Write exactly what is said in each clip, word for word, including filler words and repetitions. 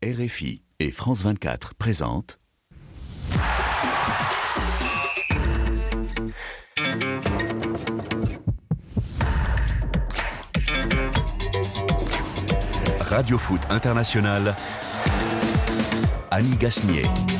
R F I et France vingt-quatre présentent Radio Foot International, Annie Gasnier.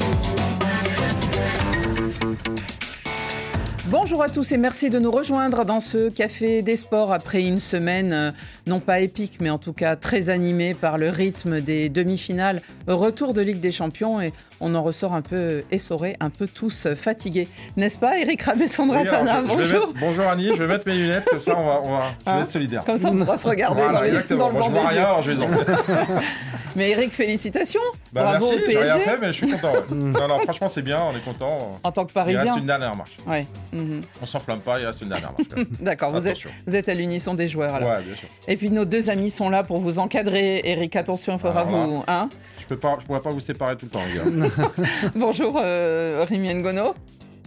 Bonjour à tous et merci de nous rejoindre dans ce Café des Sports après une semaine euh, non pas épique mais en tout cas très animée par le rythme des demi-finales, retour de Ligue des Champions et on en ressort un peu essorés, un peu tous fatigués. N'est-ce pas Eric Rabessandratana? Oui, bonjour. Je mettre, bonjour Annie, je vais mettre mes lunettes, comme ça on va, on va, je vais hein être solidaire. Comme ça on pourra se regarder voilà, dans, les, dans le Moi, banc je vois des rien, yeux. Alors je vais en Mais Eric, félicitations. Bah, Bravo merci, au P S G. J'ai rien fait mais je suis content. Ouais. non, non, franchement c'est bien, on est content. En tant que Parisien. Il reste une dernière marche. Ouais. Mm-hmm. On s'enflamme pas, il reste une dernière marche. D'accord, vous êtes, vous êtes à l'unisson des joueurs alors. Ouais, bien sûr. Et puis nos deux amis sont là pour vous encadrer. Eric, attention, il faudra alors, vous... Hein je peux pas, je pourrais pas vous séparer tout le temps, les gars. Bonjour euh, Rémi Ngono.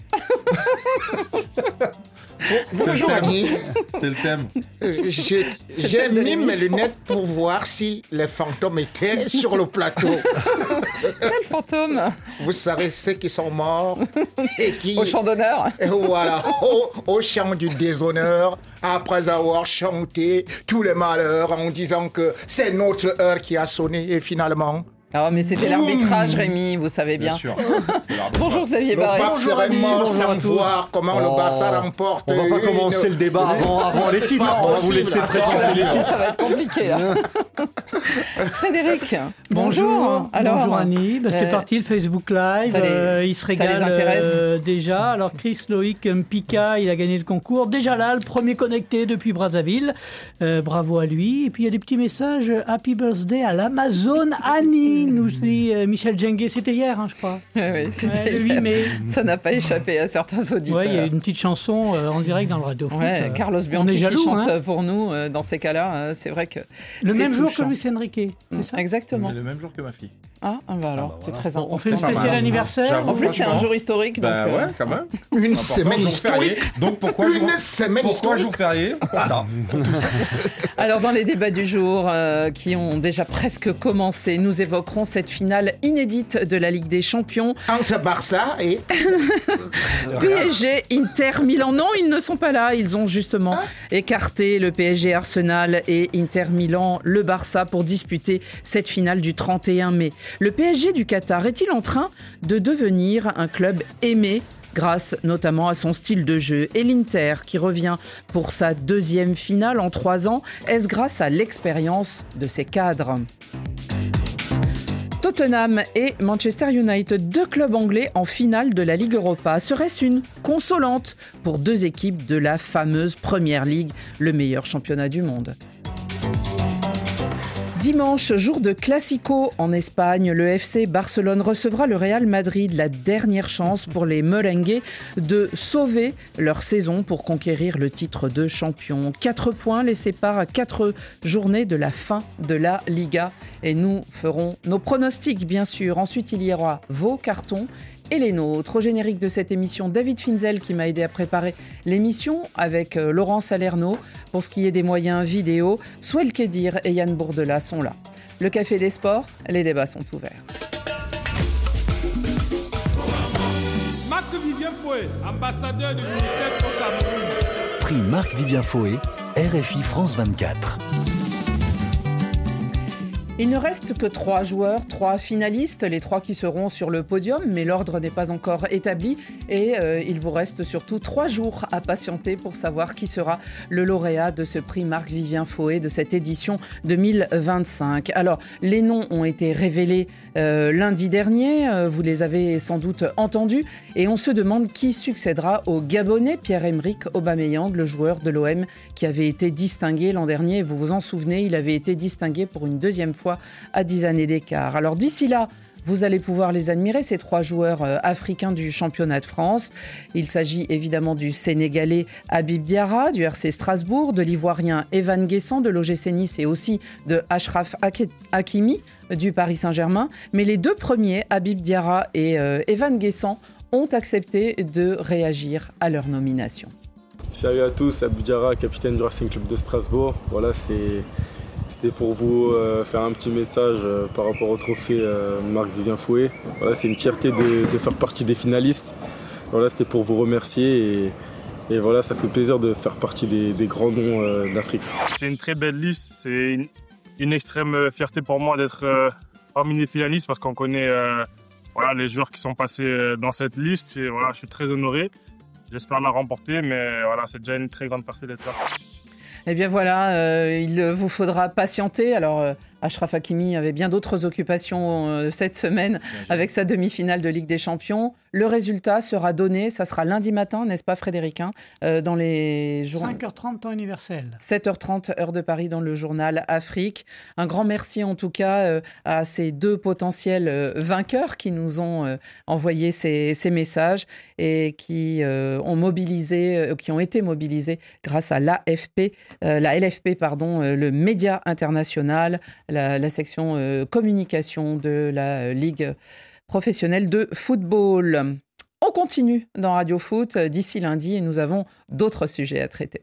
Bonjour Annie. C'est le thème. Euh, je, j'ai mis mes lunettes pour voir si les fantômes étaient sur le plateau. Quel fantôme? Vous savez, ceux qui sont morts et qui... Au champ d'honneur. Et voilà, au, au champ du déshonneur, après avoir chanté tous les malheurs en disant que c'est notre heure qui a sonné et finalement... Ah, mais c'était l'arbitrage, Rémi, vous savez bien. Bien sûr. Bonjour Xavier Barré. Le pape serait mort sans voir comment oh, le Barça remporte. On va pas une... commencer le débat avant, avant les titres. On va vous laisser présenter les titres. Ça va être compliqué. Là. Frédéric, bonjour. Bonjour, Alors, bonjour Annie. Ben, euh, c'est parti le Facebook Live. Les, euh, il se régale euh, déjà. Alors Chris Loïc Mpika, il a gagné le concours. Déjà là, le premier connecté depuis Brazzaville. Euh, bravo à lui. Et puis il y a des petits messages. Happy birthday à l'Amazon Annie. Nous dit euh, Michel Djengué, c'était hier, hein, je crois. Oui, c'était ouais, le huit mai. Ça n'a pas échappé à certains auditeurs. Oui, il y a une petite chanson euh, en direct dans le Radio Foot. Ouais, euh, Carlos Bianchi qui jaloux, chante hein. pour nous euh, dans ces cas-là. Euh, c'est vrai que le même touchant. jour que Luis Enrique, c'est ça? Exactement. Le même jour que ma fille. Ah, bah alors, ah bah voilà. C'est très important. On fait une spéciale bah, anniversaire. En plus, c'est un jour historique. Bah donc, ouais, euh... quand même. Une semaine historique. Donc pourquoi une jour... semaine pourquoi historique. jour férié pour ça. Alors, dans les débats du jour euh, qui ont déjà presque commencé, nous évoquerons cette finale inédite de la Ligue des Champions. Entre Barça et... P S G, Inter, Milan. Non, ils ne sont pas là. Ils ont justement ah. écarté le P S G Arsenal et Inter Milan, le Barça, pour disputer cette finale du trente et un mai. Le P S G du Qatar est-il en train de devenir un club aimé grâce notamment à son style de jeu? Et l'Inter qui revient pour sa deuxième finale en trois ans, est-ce grâce à l'expérience de ses cadres? Tottenham et Manchester United, deux clubs anglais en finale de la Ligue Europa. Serait-ce une consolante pour deux équipes de la fameuse Premier League, le meilleur championnat du monde? Dimanche, jour de Classico en Espagne, le F C Barcelone recevra le Real Madrid. La dernière chance pour les merengues de sauver leur saison pour conquérir le titre de champion. Quatre points les séparent à quatre journées de la fin de la Liga. Et nous ferons nos pronostics, bien sûr. Ensuite, il y aura vos cartons et les nôtres. Au générique de cette émission, David Finzel qui m'a aidé à préparer l'émission avec euh, Laurent Salerno. Pour ce qui est des moyens vidéo, Souel Kedir et Yann Bourdela sont là. Le Café des Sports, les débats sont ouverts. Marc-Vivien Foé, ambassadeur du ministère au Cameroun. Prix Marc-Vivien Foé, R F I France vingt-quatre. Il ne reste que trois joueurs, trois finalistes, les trois qui seront sur le podium, mais l'ordre n'est pas encore établi et euh, il vous reste surtout trois jours à patienter pour savoir qui sera le lauréat de ce prix Marc-Vivien Foé de cette édition deux mille vingt-cinq. Alors, les noms ont été révélés euh, lundi dernier, euh, vous les avez sans doute entendus, et on se demande qui succédera au Gabonais Pierre-Emerick Aubameyang, le joueur de l'O M qui avait été distingué l'an dernier. Vous vous en souvenez, il avait été distingué pour une deuxième fois à dix années d'écart. Alors d'ici là, vous allez pouvoir les admirer, ces trois joueurs euh, africains du championnat de France. Il s'agit évidemment du Sénégalais Habib Diarra, du R C Strasbourg, de l'Ivoirien Evan Guessant, de l'O G C Nice et aussi de Achraf Hakimi, du Paris Saint-Germain. Mais les deux premiers, Habib Diarra et euh, Evan Guessant, ont accepté de réagir à leur nomination. Salut à tous, Habib Diarra, capitaine du Racing Club de Strasbourg. Voilà, c'est... C'était pour vous euh, faire un petit message euh, par rapport au trophée euh, Marc-Vivien Fouet. Voilà, c'est une fierté de, de faire partie des finalistes. Voilà, c'était pour vous remercier et, et voilà, ça fait plaisir de faire partie des, des grands noms euh, d'Afrique. C'est une très belle liste, c'est une, une extrême fierté pour moi d'être euh, parmi les finalistes parce qu'on connaît euh, voilà, les joueurs qui sont passés dans cette liste. Et, voilà, je suis très honoré, j'espère la remporter, mais voilà, c'est déjà une très grande partie d'être là. Eh bien voilà, euh, il vous faudra patienter. Alors, euh, Achraf Hakimi avait bien d'autres occupations euh, cette semaine avec sa demi-finale de Ligue des Champions. Le résultat sera donné, ça sera lundi matin, n'est-ce pas Frédéric, hein, euh, dans les jours... cinq heures trente temps universel. sept heures trente heure de Paris dans le journal Afrique. Un grand merci en tout cas euh, à ces deux potentiels euh, vainqueurs qui nous ont euh, envoyé ces, ces messages et qui euh, ont mobilisé, euh, qui ont été mobilisés grâce à l'A F P, euh, la L F P, pardon, euh, le Média International, la, la section euh, communication de la euh, Ligue professionnelle de football. On continue dans Radio Foot d'ici lundi et nous avons d'autres sujets à traiter.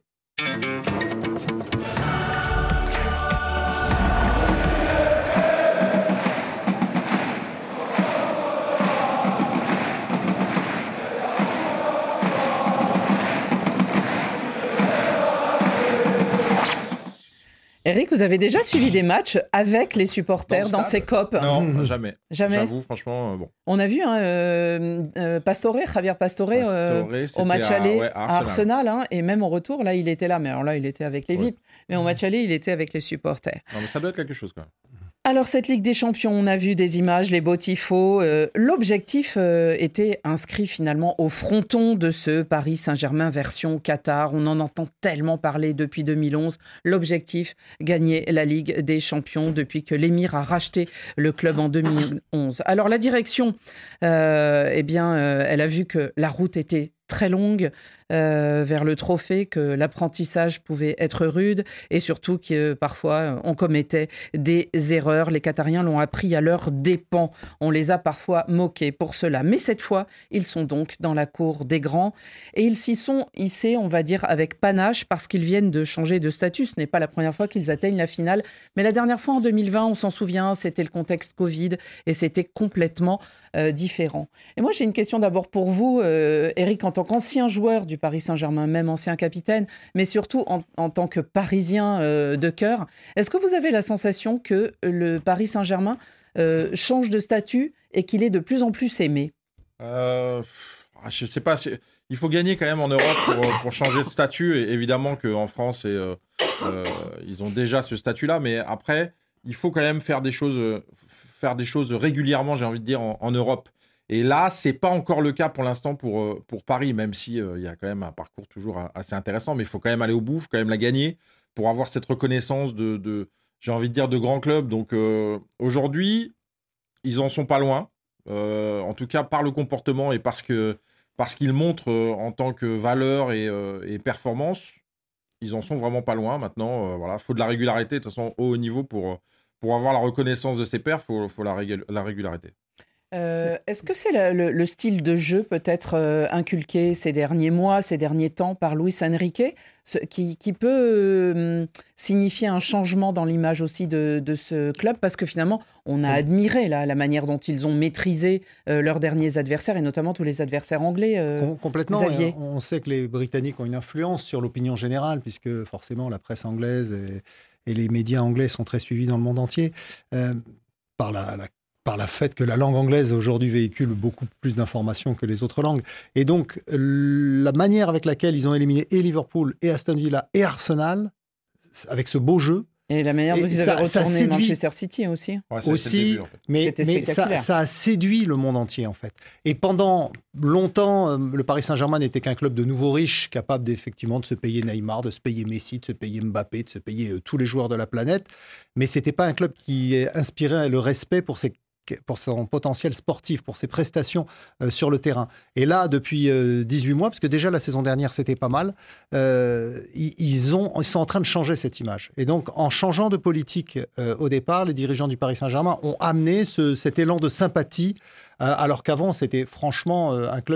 Eric, vous avez déjà suivi des matchs avec les supporters dans, dans ces C O P? Non, jamais. Jamais. J'avoue, franchement, euh, bon. On a vu hein, euh, euh, Pastore, Javier Pastore, Pastore euh, au match aller à, ouais, à Arsenal, à Arsenal hein, et même au retour, là, il était là. Mais alors là, il était avec les ouais. V I P. Mais au match aller, il était avec les supporters. Non, mais ça doit être quelque chose, quand même. Alors, cette Ligue des Champions, on a vu des images, les beaux tifos. Euh, l'objectif euh, était inscrit finalement au fronton de ce Paris Saint-Germain version Qatar. On en entend tellement parler depuis deux mille onze. L'objectif, gagner la Ligue des Champions depuis que l'émir a racheté le club en deux mille onze. Alors, la direction, euh, eh bien, euh, elle a vu que la route était très longue euh, vers le trophée, que l'apprentissage pouvait être rude et surtout que euh, parfois on commettait des erreurs. Les Qatariens l'ont appris à leurs dépens. On les a parfois moqués pour cela. Mais cette fois, ils sont donc dans la cour des grands et ils s'y sont hissés, on va dire, avec panache parce qu'ils viennent de changer de statut. Ce n'est pas la première fois qu'ils atteignent la finale. Mais la dernière fois, en deux mille vingt, on s'en souvient, c'était le contexte Covid et c'était complètement euh, différent. Et moi, j'ai une question d'abord pour vous, euh, Eric, en tant qu'ancien joueur du Paris Saint-Germain, même ancien capitaine, mais surtout en, en tant que Parisien euh, de cœur. Est-ce que vous avez la sensation que le Paris Saint-Germain euh, change de statut et qu'il est de plus en plus aimé? euh, Je ne sais pas. Il faut gagner quand même en Europe pour, pour changer de statut. Et évidemment qu'en France, et, euh, euh, ils ont déjà ce statut-là. Mais après, il faut quand même faire des choses, faire des choses régulièrement, j'ai envie de dire, en, en Europe. Et là, ce n'est pas encore le cas pour l'instant pour, pour Paris, même s'il euh, y a quand même un parcours toujours assez intéressant. Mais il faut quand même aller au bout, il faut quand même la gagner pour avoir cette reconnaissance de, de j'ai envie de dire, de grands clubs. Donc euh, aujourd'hui, ils n'en sont pas loin. Euh, en tout cas, par le comportement et parce, que, parce qu'ils montrent euh, en tant que valeur et, euh, et performance, ils en sont vraiment pas loin. Maintenant, euh, voilà, il faut de la régularité. De toute façon, au haut niveau, pour, pour avoir la reconnaissance de ses pairs, il faut, faut la, régul- la régularité. Euh, est-ce que c'est le, le, le style de jeu peut-être euh, inculqué ces derniers mois, ces derniers temps par Luis Enrique, ce, qui, qui peut euh, signifier un changement dans l'image aussi de, de ce club? Parce que finalement, on a admiré là, la manière dont ils ont maîtrisé euh, leurs derniers adversaires, et notamment tous les adversaires anglais. Euh, Complètement. Xavier. On sait que les Britanniques ont une influence sur l'opinion générale, puisque forcément la presse anglaise et, et les médias anglais sont très suivis dans le monde entier, euh, par la, la par le fait que la langue anglaise aujourd'hui véhicule beaucoup plus d'informations que les autres langues. Et donc, la manière avec laquelle ils ont éliminé et Liverpool, et Aston Villa, et Arsenal, avec ce beau jeu. Et la manière dont ils avaient retourné Manchester City aussi. Ouais, aussi, début, en fait. mais, mais ça, ça a séduit le monde entier, en fait. Et pendant longtemps, le Paris Saint-Germain n'était qu'un club de nouveaux riches, capable effectivement de se payer Neymar, de se payer Messi, de se payer Mbappé, de se payer euh, tous les joueurs de la planète. Mais ce n'était pas un club qui inspirait le respect pour ses pour son potentiel sportif, pour ses prestations euh, sur le terrain. Et là, depuis euh, dix-huit mois, parce que déjà la saison dernière, c'était pas mal, euh, ils, ils, ont, ils sont en train de changer cette image. Et donc, en changeant de politique euh, au départ, les dirigeants du Paris Saint-Germain ont amené ce, cet élan de sympathie, euh, alors qu'avant, c'était franchement euh, un club qui était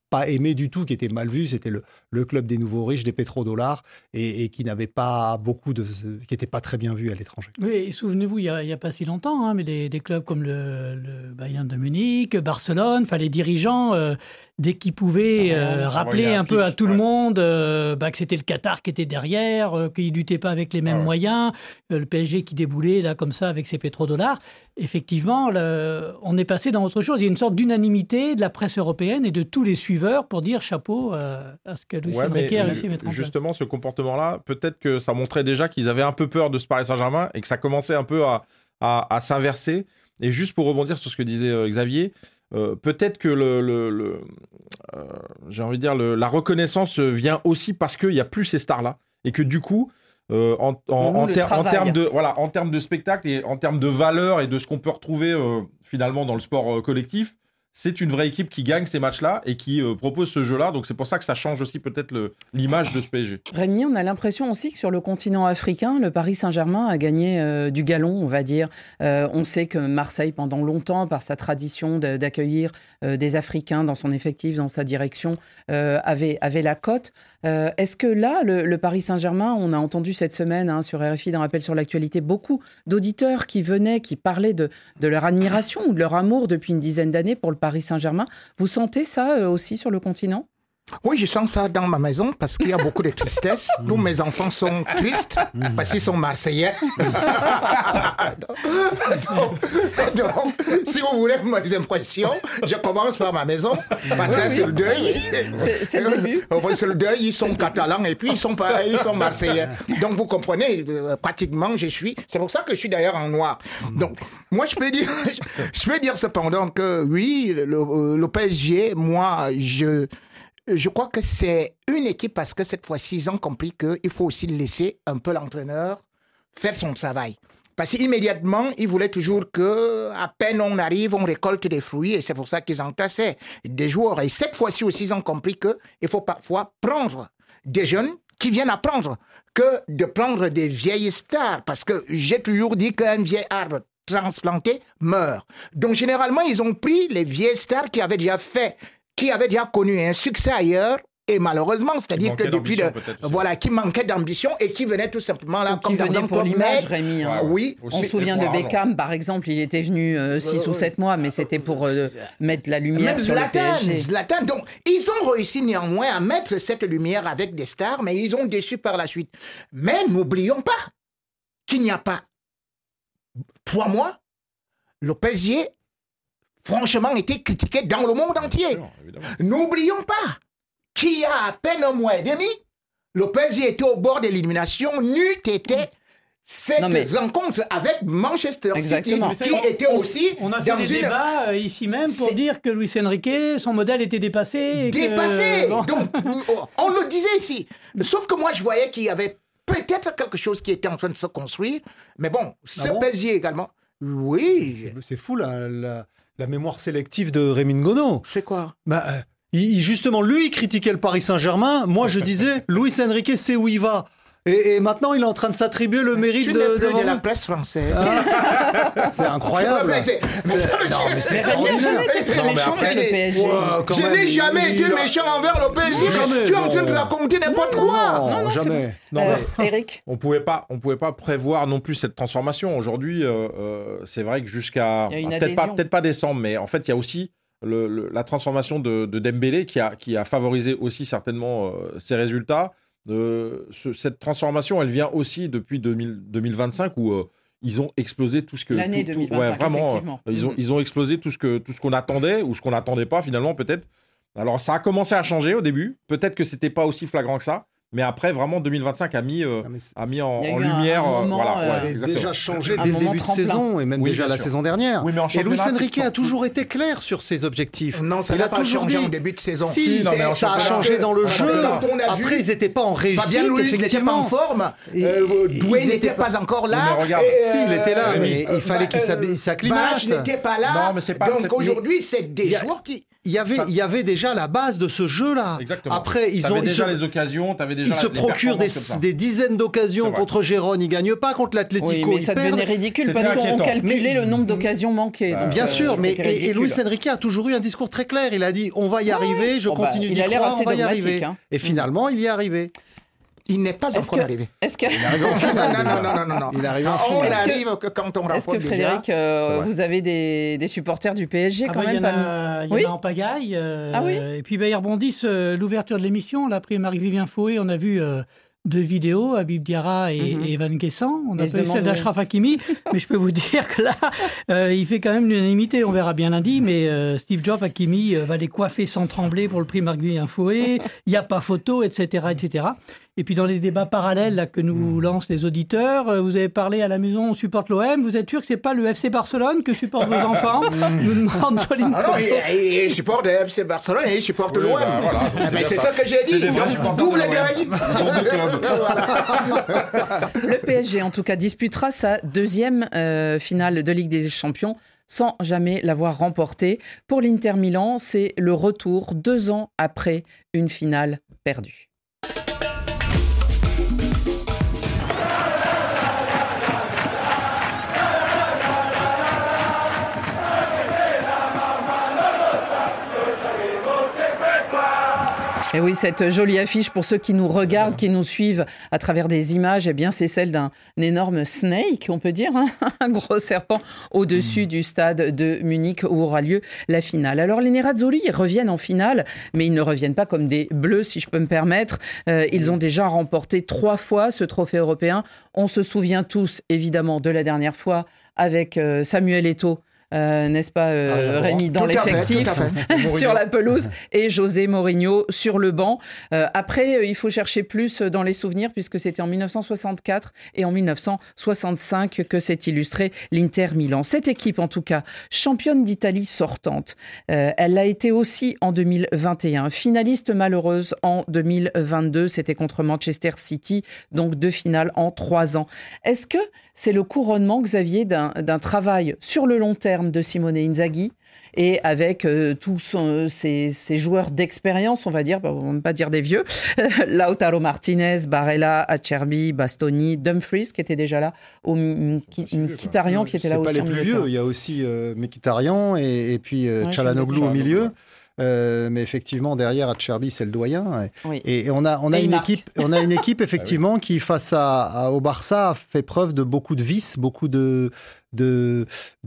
pas aimé du tout, qui était mal vu. C'était le, le club des nouveaux riches, des pétrodollars, et, et qui n'avait pas beaucoup de, qui n'était pas très bien vu à l'étranger. Oui, et souvenez-vous, il n'y a, a pas si longtemps, hein, mais des, des clubs comme le, le Bayern de Munich, Barcelone, enfin les dirigeants, euh, dès qu'ils pouvaient euh, ah, rappeler un, un peu à tout ouais. le monde euh, bah, que c'était le Qatar qui était derrière, euh, qu'ils ne luttaient pas avec les mêmes ah, ouais. moyens, euh, le P S G qui déboulait là comme ça avec ses pétrodollars. Effectivement, le, on est passé dans autre chose. Il y a une sorte d'unanimité de la presse européenne et de tous les suiveurs pour dire chapeau euh, à ce que Luis ouais, Enrique a réussi à mettre en place. Justement, ce comportement-là, peut-être que ça montrait déjà qu'ils avaient un peu peur de ce Paris Saint-Germain et que ça commençait un peu à, à, à s'inverser. Et juste pour rebondir sur ce que disait euh, Xavier, euh, peut-être que le, le, le euh, j'ai envie de dire le, la reconnaissance vient aussi parce qu'il n'y a plus ces stars-là et que du coup, Euh, en, en, en, ter- en termes de voilà, en termes de spectacle et en termes de valeur et de ce qu'on peut retrouver euh, finalement dans le sport euh, collectif, c'est une vraie équipe qui gagne ces matchs-là et qui euh, propose ce jeu-là. Donc c'est pour ça que ça change aussi peut-être le, l'image de ce P S G. Rémi, on a l'impression aussi que sur le continent africain, le Paris Saint-Germain a gagné euh, du galon, on va dire. Euh, on sait que Marseille, pendant longtemps, par sa tradition de, d'accueillir euh, des Africains dans son effectif, dans sa direction, euh, avait, avait la cote. Euh, est-ce que là, le, le Paris Saint-Germain, on a entendu cette semaine hein, sur R F I, dans Rappel sur l'actualité, beaucoup d'auditeurs qui venaient, qui parlaient de, de leur admiration ou de leur amour depuis une dizaine d'années pour le Paris Saint-Germain. Vous sentez ça euh, aussi sur le continent ? Oui, je sens ça dans ma maison parce qu'il y a beaucoup de tristesse. Tous mes enfants sont tristes parce qu'ils sont Marseillais. donc, donc, si vous voulez mes impressions, je commence par ma maison parce que oui, c'est oui. le deuil. C'est, c'est le début. C'est le deuil, ils sont catalans et puis ils sont, pas, ils sont Marseillais. Donc vous comprenez, pratiquement je suis... C'est pour ça que je suis d'ailleurs en noir. Donc moi je peux dire, je peux dire cependant que oui, le, le P S G, moi je... Je crois que c'est une équipe parce que cette fois-ci, ils ont compris qu'il faut aussi laisser un peu l'entraîneur faire son travail. Parce qu'immédiatement, ils voulaient toujours qu'à peine on arrive, on récolte des fruits et c'est pour ça qu'ils entassaient des joueurs. Et cette fois-ci aussi, ils ont compris qu'il faut parfois prendre des jeunes qui viennent apprendre que de prendre des vieilles stars. Parce que j'ai toujours dit qu'un vieil arbre transplanté meurt. Donc généralement, ils ont pris les vieilles stars qui avaient déjà fait qui avait déjà connu un succès ailleurs, et malheureusement, c'est-à-dire que depuis le, voilà, qui manquait d'ambition et qui venait tout simplement là, comme dans un pour l'image, Rémi. Hein. Ouais, oui. On se souvient de Beckham, par exemple, il était venu six euh, ou sept mois, mais c'était pour euh, mettre la lumière Même sur Zlatan, le P S G. Zlatan, donc ils ont réussi néanmoins à mettre cette lumière avec des stars, mais ils ont déçu par la suite. Mais n'oublions pas qu'il n'y a pas trois mois, le P S G franchement, été critiqué dans le monde entier. Sûr, N'oublions pas qu'il y a à peine un mois et demi, le P S G était au bord de l'élimination, n'eût été cette non, mais... rencontre avec Manchester Exactement. City, qui on, était on, aussi on a fait dans des une... débats ici même pour C'est... dire que Luis Enrique, son modèle était dépassé. Et dépassé que... Donc, on le disait ici. Sauf que moi, je voyais qu'il y avait peut-être quelque chose qui était en train de se construire. Mais bon, ce ah bon P S G également, oui. C'est, c'est fou, là, la... La mémoire sélective de Rémi Ngono. C'est quoi ? Bah, euh, il, justement, lui, il critiquait le Paris Saint-Germain. Moi, je disais, Luis Enrique sait où il va. Et, et maintenant, il est en train de s'attribuer le mérite tu de... Tu n'es plus de de la presse française. Ah, c'est incroyable. Mais c'est, mais c'est, c'est, non, mais c'est mais extraordinaire. Non, mais après, le P S G. Wow, je même, n'ai jamais il, été il, méchant il, envers le P S G. Non, jamais, tu es en train de raconter n'importe quoi. Non, non, non jamais. Non, euh, mais, Eric. On pouvait pas, on pouvait pas prévoir non plus cette transformation. Aujourd'hui, euh, euh, c'est vrai que jusqu'à peut-être pas, peut-être pas décembre, mais en fait, il y a aussi le, le, la transformation de, de Dembélé qui a, qui a favorisé aussi certainement euh, ses résultats. Euh, ce, cette transformation, elle vient aussi depuis deux mille, deux mille vingt-cinq où euh, ils ont explosé tout ce que l'année tout, deux mille vingt-cinq, tout, ouais, vraiment, euh, ils ont ils ont explosé tout ce que tout ce qu'on attendait ou ce qu'on n'attendait pas finalement peut-être. Alors ça a commencé à changer au début. Peut-être que c'était pas aussi flagrant que ça. Mais après, vraiment, deux mille vingt-cinq a mis, euh, a mis en, en lumière. Un moment, voilà, euh, ouais, ouais, déjà changé dès le début de saison et même oui, déjà la sûr. saison dernière. Oui, et Luis Enrique a toujours été clair sur ses objectifs. Non, ça n'a pas changé en début de saison. Si, si non, mais ça a changé dans le jeu. Après, ils n'étaient pas en réussite. Fabien Ruiz n'était pas en forme. Doué n'était pas encore là. Si, il était là, mais il fallait qu'il s'acclimate. Barge n'était pas là. Donc aujourd'hui, c'est des joueurs qui. Il y avait, il y avait déjà la base de ce jeu-là. Exactement. Après, ils t'avais ont déjà ils les occasions, t'avais déjà il se des procure des, des dizaines d'occasions contre Gérone, il gagne pas contre l'Atlético. Oui, mais ça perd. devenait ridicule parce qu'on calculait mais, le nombre d'occasions manquées. Donc, bien euh, sûr, mais et, et Luis Enrique a toujours eu un discours très clair. Il a dit on va y arriver, je oh continue bah, d'y croire, on va y arriver. Hein. Et finalement, il y est arrivé. Il n'est pas encore que, arrivé. Est-ce que... Il arrive en finale. non, non, non, non, non. Il arrive en ah, finale. On arrive que quand on Est-ce que Frédéric, déjà... euh, vous avez des, des supporters du P S G ah quand bah, même? Il y en a, y oui en a en pagaille. Euh, ah oui Et puis, bah, ils rebondissent euh, l'ouverture de l'émission. On a pris Marc-Vivien Fouet, on a vu... Euh, deux vidéos, Habib Diarra et, mm-hmm. et Evan Guessant. On a pas eu celle d'Achraf Hakimi, mais je peux vous dire que là, euh, il fait quand même l'unanimité. On verra bien lundi, mais euh, Steve Jobs, Hakimi euh, va les coiffer sans trembler pour le prix Marc-Vivien Fouet. Il n'y a pas photo, et cetera, et cetera. Et puis dans les débats parallèles là, que nous lancent les auditeurs, euh, vous avez parlé à la maison, on supporte l'O M. Vous êtes sûr que c'est pas le F C Barcelone que supportent vos enfants? Nous demande Soline. Ah non, il, il supporte le F C Barcelone et il supporte oui, l'O M. Bah, voilà, ah, mais c'est ça. ça que j'ai dit. Double gagne. Le P S G, en tout cas, disputera sa deuxième euh, finale de Ligue des Champions sans jamais l'avoir remportée. Pour l'Inter Milan, c'est le retour deux ans après une finale perdue. Et oui, cette jolie affiche, pour ceux qui nous regardent, qui nous suivent à travers des images, eh bien, c'est celle d'un énorme snake, on peut dire, hein, un gros serpent au-dessus mmh. du stade de Munich où aura lieu la finale. Alors, les Nerazzurri reviennent en finale, mais ils ne reviennent pas comme des bleus, si je peux me permettre. Euh, ils ont déjà remporté trois fois ce trophée européen. On se souvient tous, évidemment, de la dernière fois avec euh, Samuel Eto'o. Euh, n'est-ce pas, euh, ah, Rémi, dans l'effectif, sur la pelouse, et José Mourinho sur le banc. Euh, après, il faut chercher plus dans les souvenirs, puisque c'était en dix-neuf cent soixante-quatre et en dix-neuf cent soixante-cinq que s'est illustré l'Inter Milan. Cette équipe, en tout cas, championne d'Italie sortante, euh, elle l'a été aussi en deux mille vingt et un, finaliste malheureuse en deux mille vingt-deux, c'était contre Manchester City, donc deux finales en trois ans. Est-ce que c'est le couronnement, Xavier, d'un, d'un travail sur le long terme de Simone Inzaghi et avec euh, tous son, ces, ces joueurs d'expérience, on va dire, on ne va pas dire des vieux, Lautaro Martinez, Barella, Acerbi, Bastoni, Dumfries qui était déjà là, au Mkhitaryan qui était là aussi. C'est pas les plus vieux, il y a aussi euh, Mkhitaryan et, et puis euh, ouais, Çalhanoğlu au milieu. Euh, mais effectivement, derrière, Acerbi, c'est le doyen. Et, oui. et on a, on a une équipe, on a une équipe effectivement ah oui. qui, face à, à, au Barça, a fait preuve de beaucoup de vices, beaucoup de, de,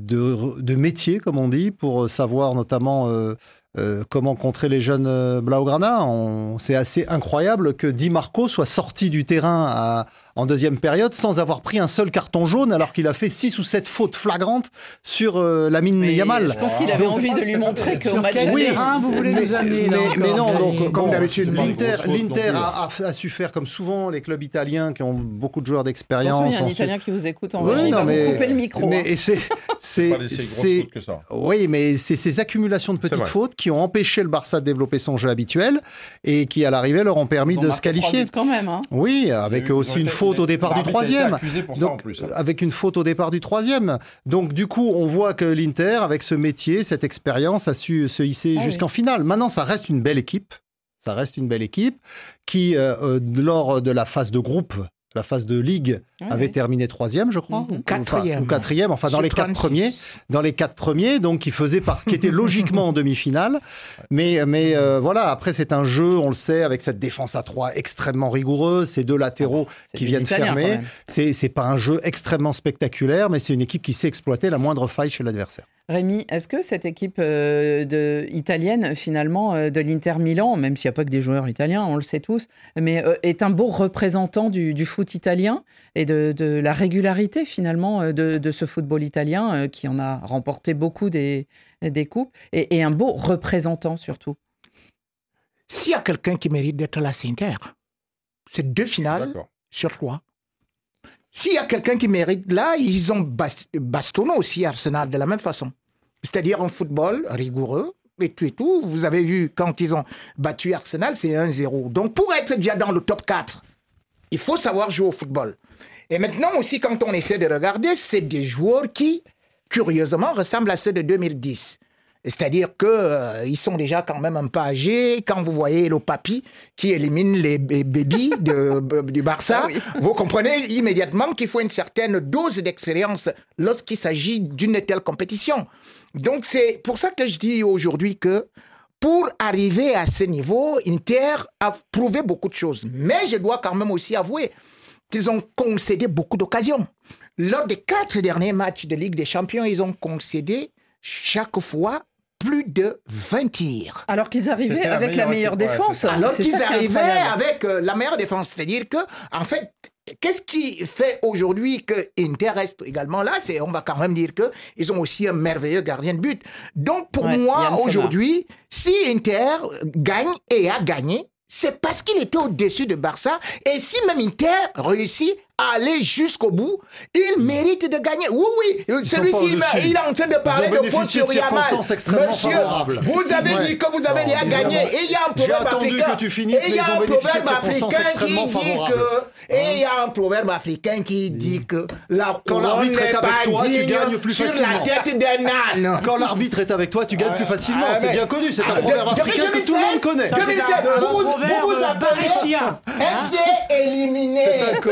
de, de métiers, comme on dit, pour savoir notamment euh, euh, comment contrer les jeunes euh, Blaugrana. On, c'est assez incroyable que Di Marco soit sorti du terrain à, en deuxième période sans avoir pris un seul carton jaune alors qu'il a fait six ou sept fautes flagrantes sur euh, Lamine Yamal. Je pense qu'il avait donc, envie de lui montrer qu'au match de oui, terrain, vous voulez mais, nous amener mais, là mais non, donc comme bon, d'habitude, l'Inter, l'Inter a, a, a su faire comme souvent les clubs italiens qui ont beaucoup de joueurs d'expérience. Il y a un Italien su... qui vous écoute en oui, vrai, il va mais, vous couper le micro. Mais hein. c'est, c'est, c'est, que ça. Oui, mais c'est ces accumulations de petites fautes qui ont empêché le Barça de développer son jeu habituel et qui, à l'arrivée, leur ont permis de se qualifier. Quand même, hein. Oui, avec aussi une faute au départ du troisième. Donc, plus, hein. Avec une faute au départ du troisième. Donc, du coup, on voit que l'Inter, avec ce métier, cette expérience, a su se hisser ah, jusqu'en oui. finale. Maintenant, ça reste une belle équipe. Ça reste une belle équipe qui, euh, lors de la phase de groupe, la phase de ligue, oui, avait oui. terminé troisième, je crois, mmh. ou quatrième, ou quatrième, enfin dans les quatre premiers, dans les quatre premiers, donc qui faisait par, qui était logiquement en demi-finale. Mais, mais euh, voilà, après c'est un jeu, on le sait, avec cette défense à trois extrêmement rigoureuse, ces deux latéraux ah, qui viennent Italiens, fermer. C'est, c'est pas un jeu extrêmement spectaculaire, mais c'est une équipe qui sait exploiter la moindre faille chez l'adversaire. Rémi, est-ce que cette équipe euh, de, italienne, finalement, euh, de l'Inter Milan, même s'il n'y a pas que des joueurs italiens, on le sait tous, mais euh, est un beau représentant du, du foot italien et de, de la régularité, finalement, de, de ce football italien euh, qui en a remporté beaucoup des, des coupes et, et un beau représentant, surtout? S'il y a quelqu'un qui mérite d'être là, c'est Inter. C'est deux finales D'accord. sur trois. S'il y a quelqu'un qui mérite là, ils ont bastonné aussi Arsenal de la même façon. C'est-à-dire en football rigoureux, et tout et tout. Vous avez vu, quand ils ont battu Arsenal, c'est un zéro. Donc pour être déjà dans le top quatre, il faut savoir jouer au football. Et maintenant aussi, quand on essaie de regarder, c'est des joueurs qui, curieusement, ressemblent à ceux de deux mille dix. C'est-à-dire qu'ils euh, sont déjà quand même un peu âgés. Quand vous voyez le papy qui élimine les bébés du Barça, ah oui. vous comprenez immédiatement qu'il faut une certaine dose d'expérience lorsqu'il s'agit d'une telle compétition. Donc c'est pour ça que je dis aujourd'hui que pour arriver à ce niveau, Inter a prouvé beaucoup de choses. Mais je dois quand même aussi avouer qu'ils ont concédé beaucoup d'occasions. Lors des quatre derniers matchs de Ligue des Champions, ils ont concédé chaque fois plus de vingt tirs. Alors qu'ils arrivaient la avec la meilleure équipe, défense. Ouais, Alors qu'ils arrivaient avec euh, la meilleure défense. C'est-à-dire que, en fait, qu'est-ce qui fait aujourd'hui que Inter reste également là? C'est, on va quand même dire qu'ils ont aussi un merveilleux gardien de but. Donc, pour ouais, moi, aujourd'hui, si Inter gagne et a gagné, c'est parce qu'il était au-dessus de Barça. Et si même Inter réussit à aller jusqu'au bout, il mérite de gagner. Oui, oui, celui-ci, il, il est en train de parler de faute sur Yamal. Monsieur, vous avez ouais. dit que vous avez déjà gagné. Et il y a un proverbe africain. Que tu finisses, et il y a un proverbe africain qui dit que. Et il y a un proverbe africain qui dit que la quand l'arbitre est avec toi, tu gagnes plus facilement. Sur la tête d'un âne. Quand l'arbitre est avec toi, tu gagnes plus facilement. C'est bien connu. C'est un proverbe africain que tout le monde connaît. Vous vous appelez F C éliminé.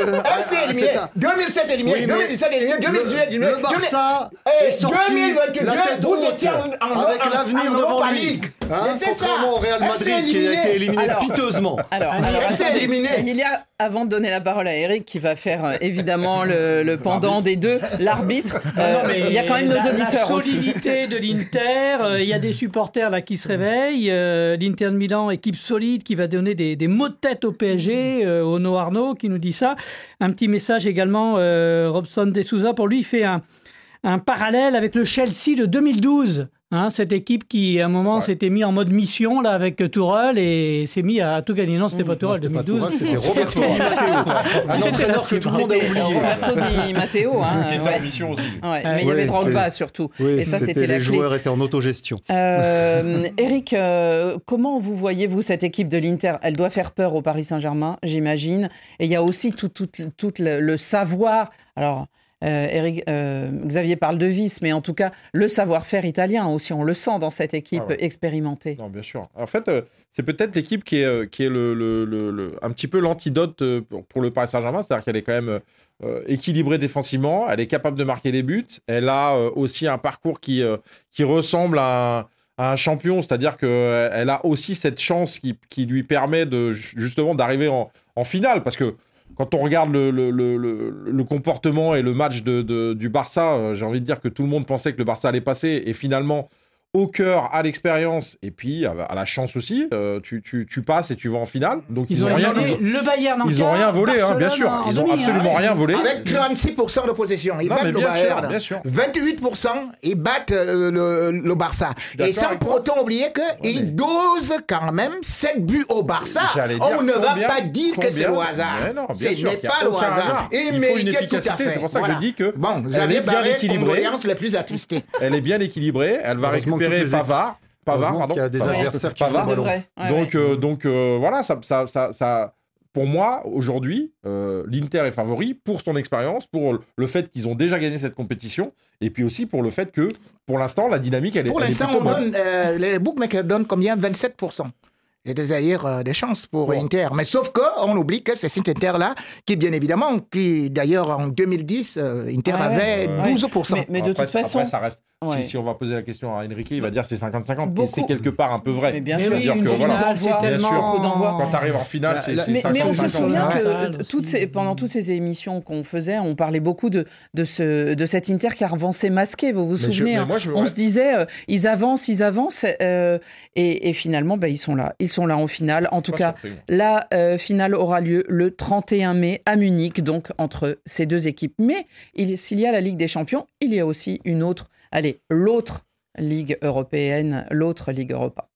F C éliminé. deux mille sept éliminé. Oui, deux mille dix-sept éliminé. deux mille dix-huit éliminé. Le Barça est sorti la tête haute avec l'avenir devant lui. Contrairement au Real Madrid qui a été éliminé piteusement. Alors, F C éliminé. Il y a, avant de donner la parole à Eric, qui va faire euh, évidemment le, le pendant des deux, l'arbitre, euh, non, il y a quand même la, nos auditeurs aussi. La solidité de l'Inter, euh, il y a des supporters là qui se réveillent. Euh, L'Inter de Milan, équipe solide qui va donner des, des mots de tête au P S G. Euh, Ono Arnaud qui nous dit ça. Un petit message également, euh, Robson de Souza, pour lui, il fait un, un parallèle avec le Chelsea de deux mille douze. Hein, cette équipe qui, à un moment, ouais. s'était mis en mode mission là avec Tourelle et s'est mis à tout gagner. Non, c'était pas Tourelle, deux mille douze. Pas Tourelle, c'était Roberto Di Matteo, un entraîneur que tout le monde a oublié. Roberto Di Matteo, hein, qui était ouais. en mission aussi. Ouais, mais ouais, il y avait Drogba surtout. Oui, et ça, c'était, c'était la les clé. joueurs étaient en autogestion. Euh, Eric, euh, comment vous voyez-vous cette équipe de l'Inter? Elle doit faire peur au Paris Saint-Germain, j'imagine. Et il y a aussi tout, tout, tout le, le savoir. Alors. Euh, Eric, euh, Xavier parle de vice, mais en tout cas, le savoir-faire italien aussi, on le sent dans cette équipe ah ouais. expérimentée. Non, bien sûr. En fait, euh, c'est peut-être l'équipe qui est, euh, qui est le, le, le, le, un petit peu l'antidote euh, pour, pour le Paris Saint-Germain, c'est-à-dire qu'elle est quand même euh, équilibrée défensivement, elle est capable de marquer des buts, elle a euh, aussi un parcours qui, euh, qui ressemble à un, à un champion, c'est-à-dire qu'elle a aussi cette chance qui, qui lui permet de, justement d'arriver en, en finale, parce que quand on regarde le, le, le, le, le comportement et le match de, de, du Barça, euh, j'ai envie de dire que tout le monde pensait que le Barça allait passer. Et finalement, au cœur, à l'expérience, et puis à, à la chance aussi, euh, tu, tu, tu passes et tu vas en finale. Donc ils, ils ont rien volé. Le Bayern en Ils n'ont rien volé, hein, bien sûr. Ils n'ont absolument hein. rien volé. Avec trente-six pour cent de possession, ils non, battent le Bayern. Sûr, bien sûr. vingt-huit pour cent, ils battent euh, le, le Barça. Et sans pour autant oublier qu'ils ouais, mais... dosent quand même sept buts au Barça. On ne va pas dire que c'est le hasard. Ce n'est pas le hasard. Ils méritaient tout à fait. C'est pour ça que je dis que. Bon, vous avez bien équilibré. Les plus attristées. Elle est bien équilibrée. Elle va récupérer Pavard. Pavard, pardon. Il y a des Pavard, adversaires qui Pavard. sont ouais, donc, ouais. Euh, donc euh, voilà, ça, ça, ça, ça, pour moi, aujourd'hui, euh, l'Inter est favori pour son expérience, pour le fait qu'ils ont déjà gagné cette compétition, et puis aussi pour le fait que, pour l'instant, la dynamique, elle est Pour elle l'instant, est on donne, euh, les bookmakers donnent combien? vingt-sept pour cent. Et c'est-à-dire euh, des chances pour bon. Inter. Mais sauf qu'on oublie que c'est cet Inter-là qui, bien évidemment, qui d'ailleurs en deux mille dix, euh, Inter ouais, avait ouais. douze pour cent. Mais, mais de après, toute façon... Après, ça reste... Ouais. Si, si on va poser la question à Enrique, il va dire c'est cinquante cinquante. Et c'est quelque part un peu vrai. Mais bien sûr, dire une que, finale, voilà, c'est tellement... Quand tu arrives en finale, la, c'est, la, c'est mais, cinquante cinquante. Mais on se souvient que toutes ces, pendant toutes ces émissions qu'on faisait, on parlait beaucoup de, de, ce, de cet Inter qui avancé masqué, vous vous mais souvenez je, hein, moi, je, On ouais. se disait, euh, ils avancent, ils avancent, euh, et, et finalement, bah, ils sont là. Ils sont là en finale. En tout cas, surpris, la euh, finale aura lieu le trente et un mai à Munich, donc entre ces deux équipes. Mais il, s'il y a la Ligue des Champions, il y a aussi une autre, allez, l'autre Ligue européenne, l'autre Ligue Europa.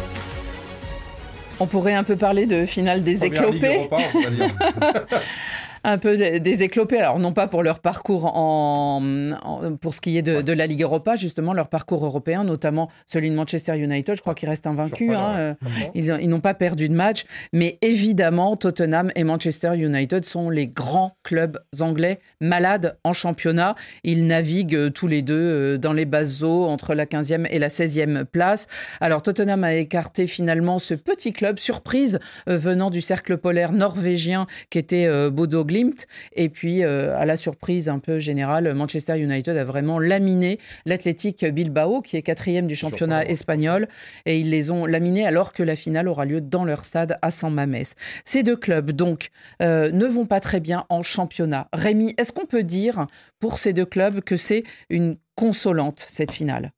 On pourrait un peu parler de finale des éclopés. un peu des éclopés. Alors, non pas pour leur parcours en, en, pour ce qui est de, ouais. de la Ligue Europa, justement, leur parcours européen, notamment celui de Manchester United. Je crois qu'ils restent invaincus. Hein. Ouais. Ils, ils n'ont pas perdu de match. Mais évidemment, Tottenham et Manchester United sont les grands clubs anglais malades en championnat. Ils naviguent tous les deux dans les basses eaux entre la quinzième et la seizième place. Alors, Tottenham a écarté finalement ce petit club, surprise, euh, venant du cercle polaire norvégien qui était euh, Bodo Glimt. Et puis, euh, à la surprise un peu générale, Manchester United a vraiment laminé l'Athletic Bilbao, qui est quatrième du championnat espagnol. Et ils les ont laminés alors que la finale aura lieu dans leur stade à San Mamés. Ces deux clubs, donc, euh, ne vont pas très bien en championnat. Rémi, est-ce qu'on peut dire pour ces deux clubs que c'est une consolante, cette finale?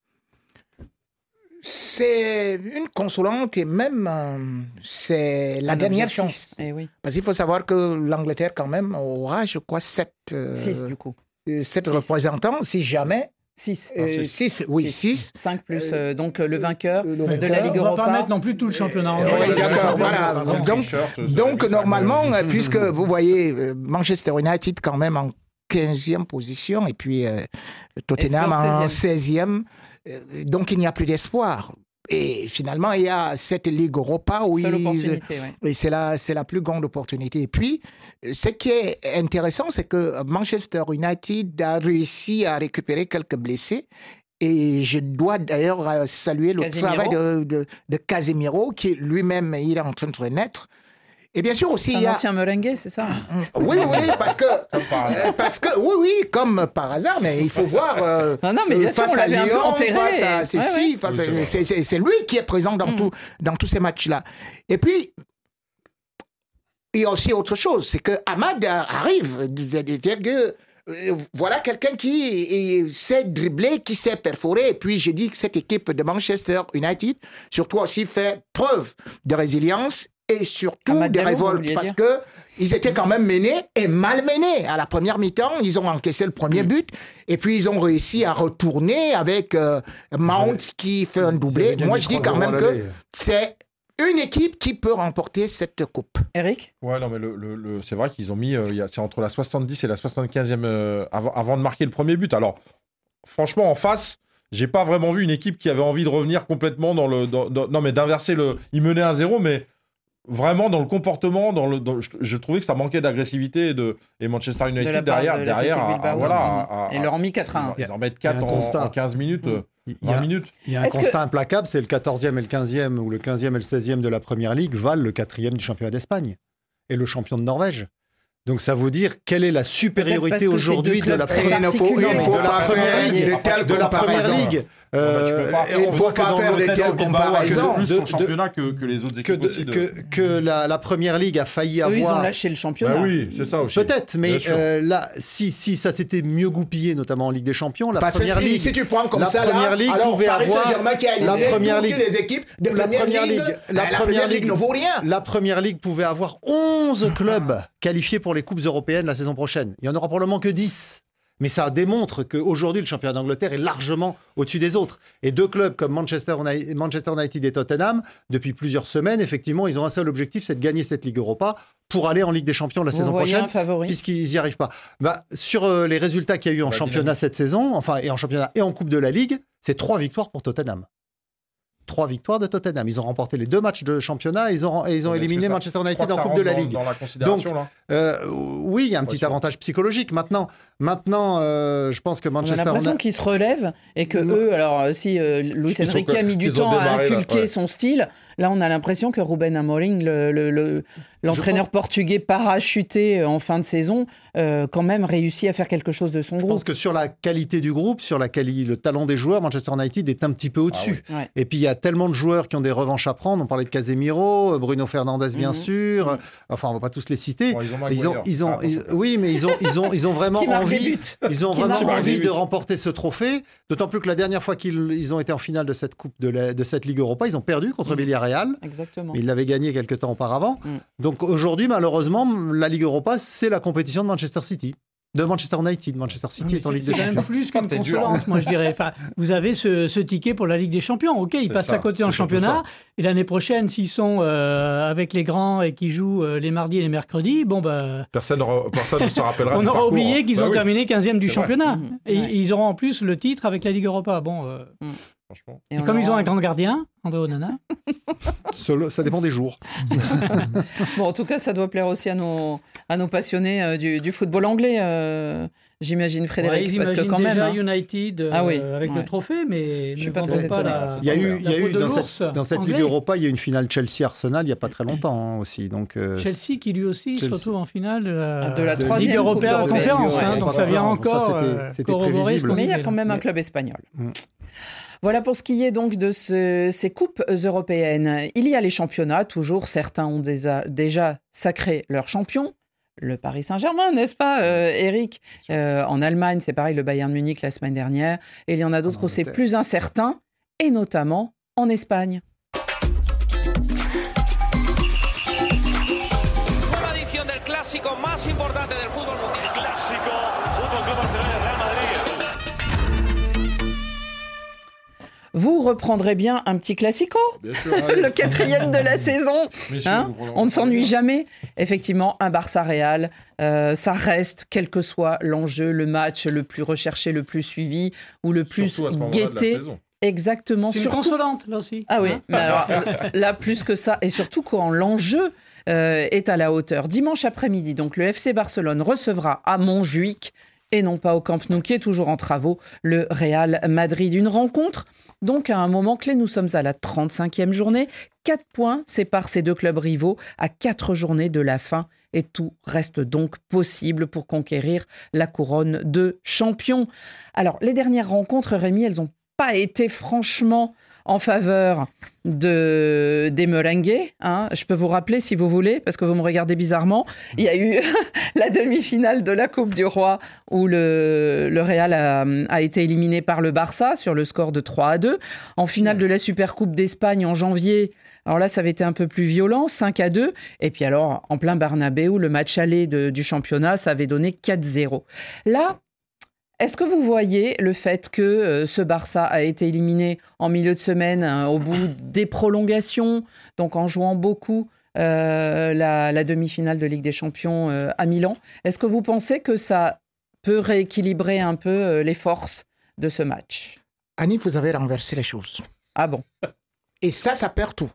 C'est une consolante et même euh, c'est la un dernière objectif. Chance. Eh oui. Parce qu'il faut savoir que l'Angleterre quand même aura, je crois, sept, euh, six, du coup. sept représentants, si jamais. Six. Euh, six. six. Oui, six. cinq plus euh, donc le vainqueur le, le de la Ligue Europa. On va pas mettre non plus tout le championnat anglais. Oui, d'accord, voilà. Donc, donc normalement, puisque vous voyez Manchester United quand même en quinzième position et puis euh, Tottenham en seizième, donc il n'y a plus d'espoir. Et finalement, il y a cette Ligue Europa où Seule ils, opportunité, ouais. et c'est la, c'est la plus grande opportunité. Et puis, ce qui est intéressant, c'est que Manchester United a réussi à récupérer quelques blessés. Et je dois d'ailleurs saluer le Casemiro. travail de, de, de Casemiro, qui lui-même il est en train de renaître. Et bien sûr aussi, un il y a... ancien merengue, c'est ça? Oui, oui, parce que, euh, parce que, oui, oui, comme par hasard, mais il faut voir. Euh, non, non, mais bien sûr, face on l'avait à Lyon, un peu enterré. Face à Cécile, ouais, ouais. face à, c'est, c'est, c'est lui qui est présent dans, mm. tout, dans tous ces matchs-là. Et puis, il y a aussi autre chose, c'est que Amad arrive, que voilà quelqu'un qui sait dribbler, qui sait perforer. Et puis, j'ai dit que cette équipe de Manchester United, surtout aussi, fait preuve de résilience. Et surtout des révoltes, parce qu'ils étaient quand même menés et mal menés. À la première mi-temps, ils ont encaissé le premier but, et puis ils ont réussi à retourner avec euh, Mount qui fait un doublé. Moi, je dis quand même que c'est une équipe qui peut remporter cette coupe. Eric ? Ouais, non, mais le, le, le, c'est vrai qu'ils ont mis, euh, y a, c'est entre la soixante-dix et la soixante-quinzième euh, avant, avant de marquer le premier but. Alors, franchement, en face... J'ai pas vraiment vu une équipe qui avait envie de revenir complètement dans le... Dans, dans, non, mais d'inverser le... Ils menaient un zéro, mais vraiment dans le comportement, dans le, dans, je, je trouvais que ça manquait d'agressivité et, de, et Manchester United de derrière, de derrière à, à, voilà, à, à, et leur ont mis quatre à un. Ils, ils en mettent quatre en, en quinze minutes, mmh. vingt minutes. Il y a un Est-ce constat que... implacable, c'est le quatorzième et le quinzième, ou le quinzième et le seizième de la Première Ligue valent le quatrième du championnat d'Espagne et le champion de Norvège. Donc ça veut dire quelle est la supériorité aujourd'hui de la Première Ligue, de la Première Ligue. On ne faut pas faire des telles comparaisons. Plus son championnat que, que les autres équipes que, aussi. De... Que, que la, la Première Ligue a failli Eux, avoir... ils ont lâché le championnat. Bah oui, c'est ça aussi. Peut-être, mais euh, là, si, si ça s'était mieux goupillé, notamment en Ligue des Champions, la Parce Première si, Ligue... Si tu prends comme la ça, Première là, Ligue alors pouvait Paris avoir... Saint-Germain qui a éliminé la première toutes Ligue, les équipes de la Première Première Ligue, Ligue, la, la Première Ligue ne vaut rien. La Première Ligue pouvait avoir onze clubs qualifiés pour les Coupes européennes la saison prochaine. Il y en aura probablement que dix. Mais ça démontre qu'aujourd'hui, le championnat d'Angleterre est largement au-dessus des autres. Et deux clubs comme Manchester United, Manchester United et Tottenham, depuis plusieurs semaines, effectivement, ils ont un seul objectif, c'est de gagner cette Ligue Europa pour aller en Ligue des Champions la Vous saison voyez prochaine, un favori puisqu'ils n'y arrivent pas. Bah, sur euh, les résultats qu'il y a eu en bah, championnat dynamique. Cette saison, enfin, et en championnat et en Coupe de la Ligue, c'est trois victoires pour Tottenham. Trois victoires de Tottenham. Ils ont remporté les deux matchs de championnat et ils ont, et ils ont éliminé ça, Manchester United en Coupe de la dans, Ligue. Dans la considération, Donc, là. Euh, oui, il y a un petit avantage psychologique. Maintenant, maintenant euh, je pense que Manchester... On a l'impression a... qu'ils se relèvent et que non. eux, alors si euh, Luis Enrique a mis du temps à inculquer là, ouais. son style, là on a l'impression que Ruben Amorim, le, le, le, l'entraîneur pense... portugais parachuté en fin de saison, euh, quand même réussit à faire quelque chose de son je groupe. Je pense que sur la qualité du groupe, sur la quali... le talent des joueurs, Manchester United est un petit peu au-dessus. Ah oui. ouais. Et puis il y a tellement de joueurs qui ont des revanches à prendre. On parlait de Casemiro, Bruno Fernandes bien mm-hmm. sûr. Mm-hmm. Enfin, on va pas tous les citer. Bon, ils ont, ils ont, ils ont, ils... oui, mais ils ont, ils ont, ils ont vraiment envie, ils ont vraiment envie de remporter ce trophée. D'autant plus que la dernière fois qu'ils ils ont été en finale de cette coupe de, la, de cette Ligue Europa, ils ont perdu contre mmh. Villarreal. Exactement. Mais ils l'avaient gagné quelques temps auparavant. Mmh. Donc aujourd'hui, malheureusement, la Ligue Europa, c'est la compétition de Manchester City. De Manchester United, Manchester City est en Ligue des Champions. C'est quand même plus qu'une consolante, moi je dirais. Enfin, vous avez ce, ce ticket pour la Ligue des Champions. Ok, ils passent ça, à côté en championnat. Et l'année prochaine, s'ils sont euh, avec les grands et qu'ils jouent euh, les mardis et les mercredis, bon bah... Personne, personne ne se rappellera. On aura oublié qu'ils bah ont oui. terminé quinzième du C'est championnat. Mmh. Et Ouais. ils auront en plus le titre avec la Ligue Europa. Bon, euh... Mmh. Franchement. Et, et comme aura... ils ont un grand gardien, André Onana... Solo, ça dépend des jours. Bon, en tout cas, ça doit plaire aussi à nos, à nos passionnés euh, du, du football anglais, euh, j'imagine, Frédéric. Ouais, ils parce que quand déjà même, hein. United euh, ah oui, avec ouais. le trophée, mais je suis ne pas vendons très pas étonné. la, Il y a eu, il y a eu dans, cette, dans cette Ligue Europa, il y a eu une finale Chelsea-Arsenal il n'y a pas très longtemps hein, aussi. Donc, euh, Chelsea qui lui aussi Chelsea. se retrouve en finale euh, de la troisième Ligue européenne Coupe conférence. ouais, Hein, ouais, donc ça vient encore ça, c'était, euh, c'était corroborer prévisible. ce qu'on Mais il y a disait, quand même là. un Mais... club espagnol. Mm. Voilà pour ce qui est donc de ce, ces coupes européennes. Il y a les championnats, toujours certains ont déjà, déjà sacré leur champion. Le Paris Saint-Germain, n'est-ce pas, euh, Eric euh, En Allemagne, c'est pareil, le Bayern Munich la semaine dernière. Et il y en a d'autres où c'est plus incertain, et notamment en Espagne. Vous reprendrez bien un petit classico, Bien sûr, le quatrième de la saison. Hein, on ne s'ennuie jamais. Effectivement, un Barça-Real, euh, ça reste, quel que soit l'enjeu, le match le plus recherché, le plus suivi ou le plus guetté. Exactement. C'est une surtout... consolante, là aussi. Ah oui, hein mais alors, là, plus que ça. Et surtout quand l'enjeu euh, est à la hauteur. Dimanche après-midi, donc le F C Barcelone recevra à Montjuïc, et non pas au Camp Nou, qui est toujours en travaux, le Real Madrid. Une rencontre, donc à un moment clé, nous sommes à la trente-cinquième journée. Quatre points séparent ces deux clubs rivaux à quatre journées de la fin. Et tout reste donc possible pour conquérir la couronne de champion. Alors, les dernières rencontres, Rémi, elles n'ont pas été franchement en faveur de, des Merengues. Hein. Je peux vous rappeler, si vous voulez, parce que vous me regardez bizarrement, il y a eu la demi-finale de la Coupe du Roi où le, le Real a, a été éliminé par le Barça sur le score de trois à deux. En finale de la Supercoupe d'Espagne en janvier, alors là, ça avait été un peu plus violent, cinq à deux. Et puis alors, en plein Bernabéu, le match aller de, du championnat, ça avait donné quatre zéro. Là, est-ce que vous voyez le fait que euh, ce Barça a été éliminé en milieu de semaine hein, au bout des prolongations, donc en jouant beaucoup euh, la, la demi-finale de Ligue des Champions euh, à Milan? Est-ce que vous pensez que ça peut rééquilibrer un peu euh, les forces de ce match? Annie, vous avez renversé les choses. Ah bon? Et ça, ça perd tout.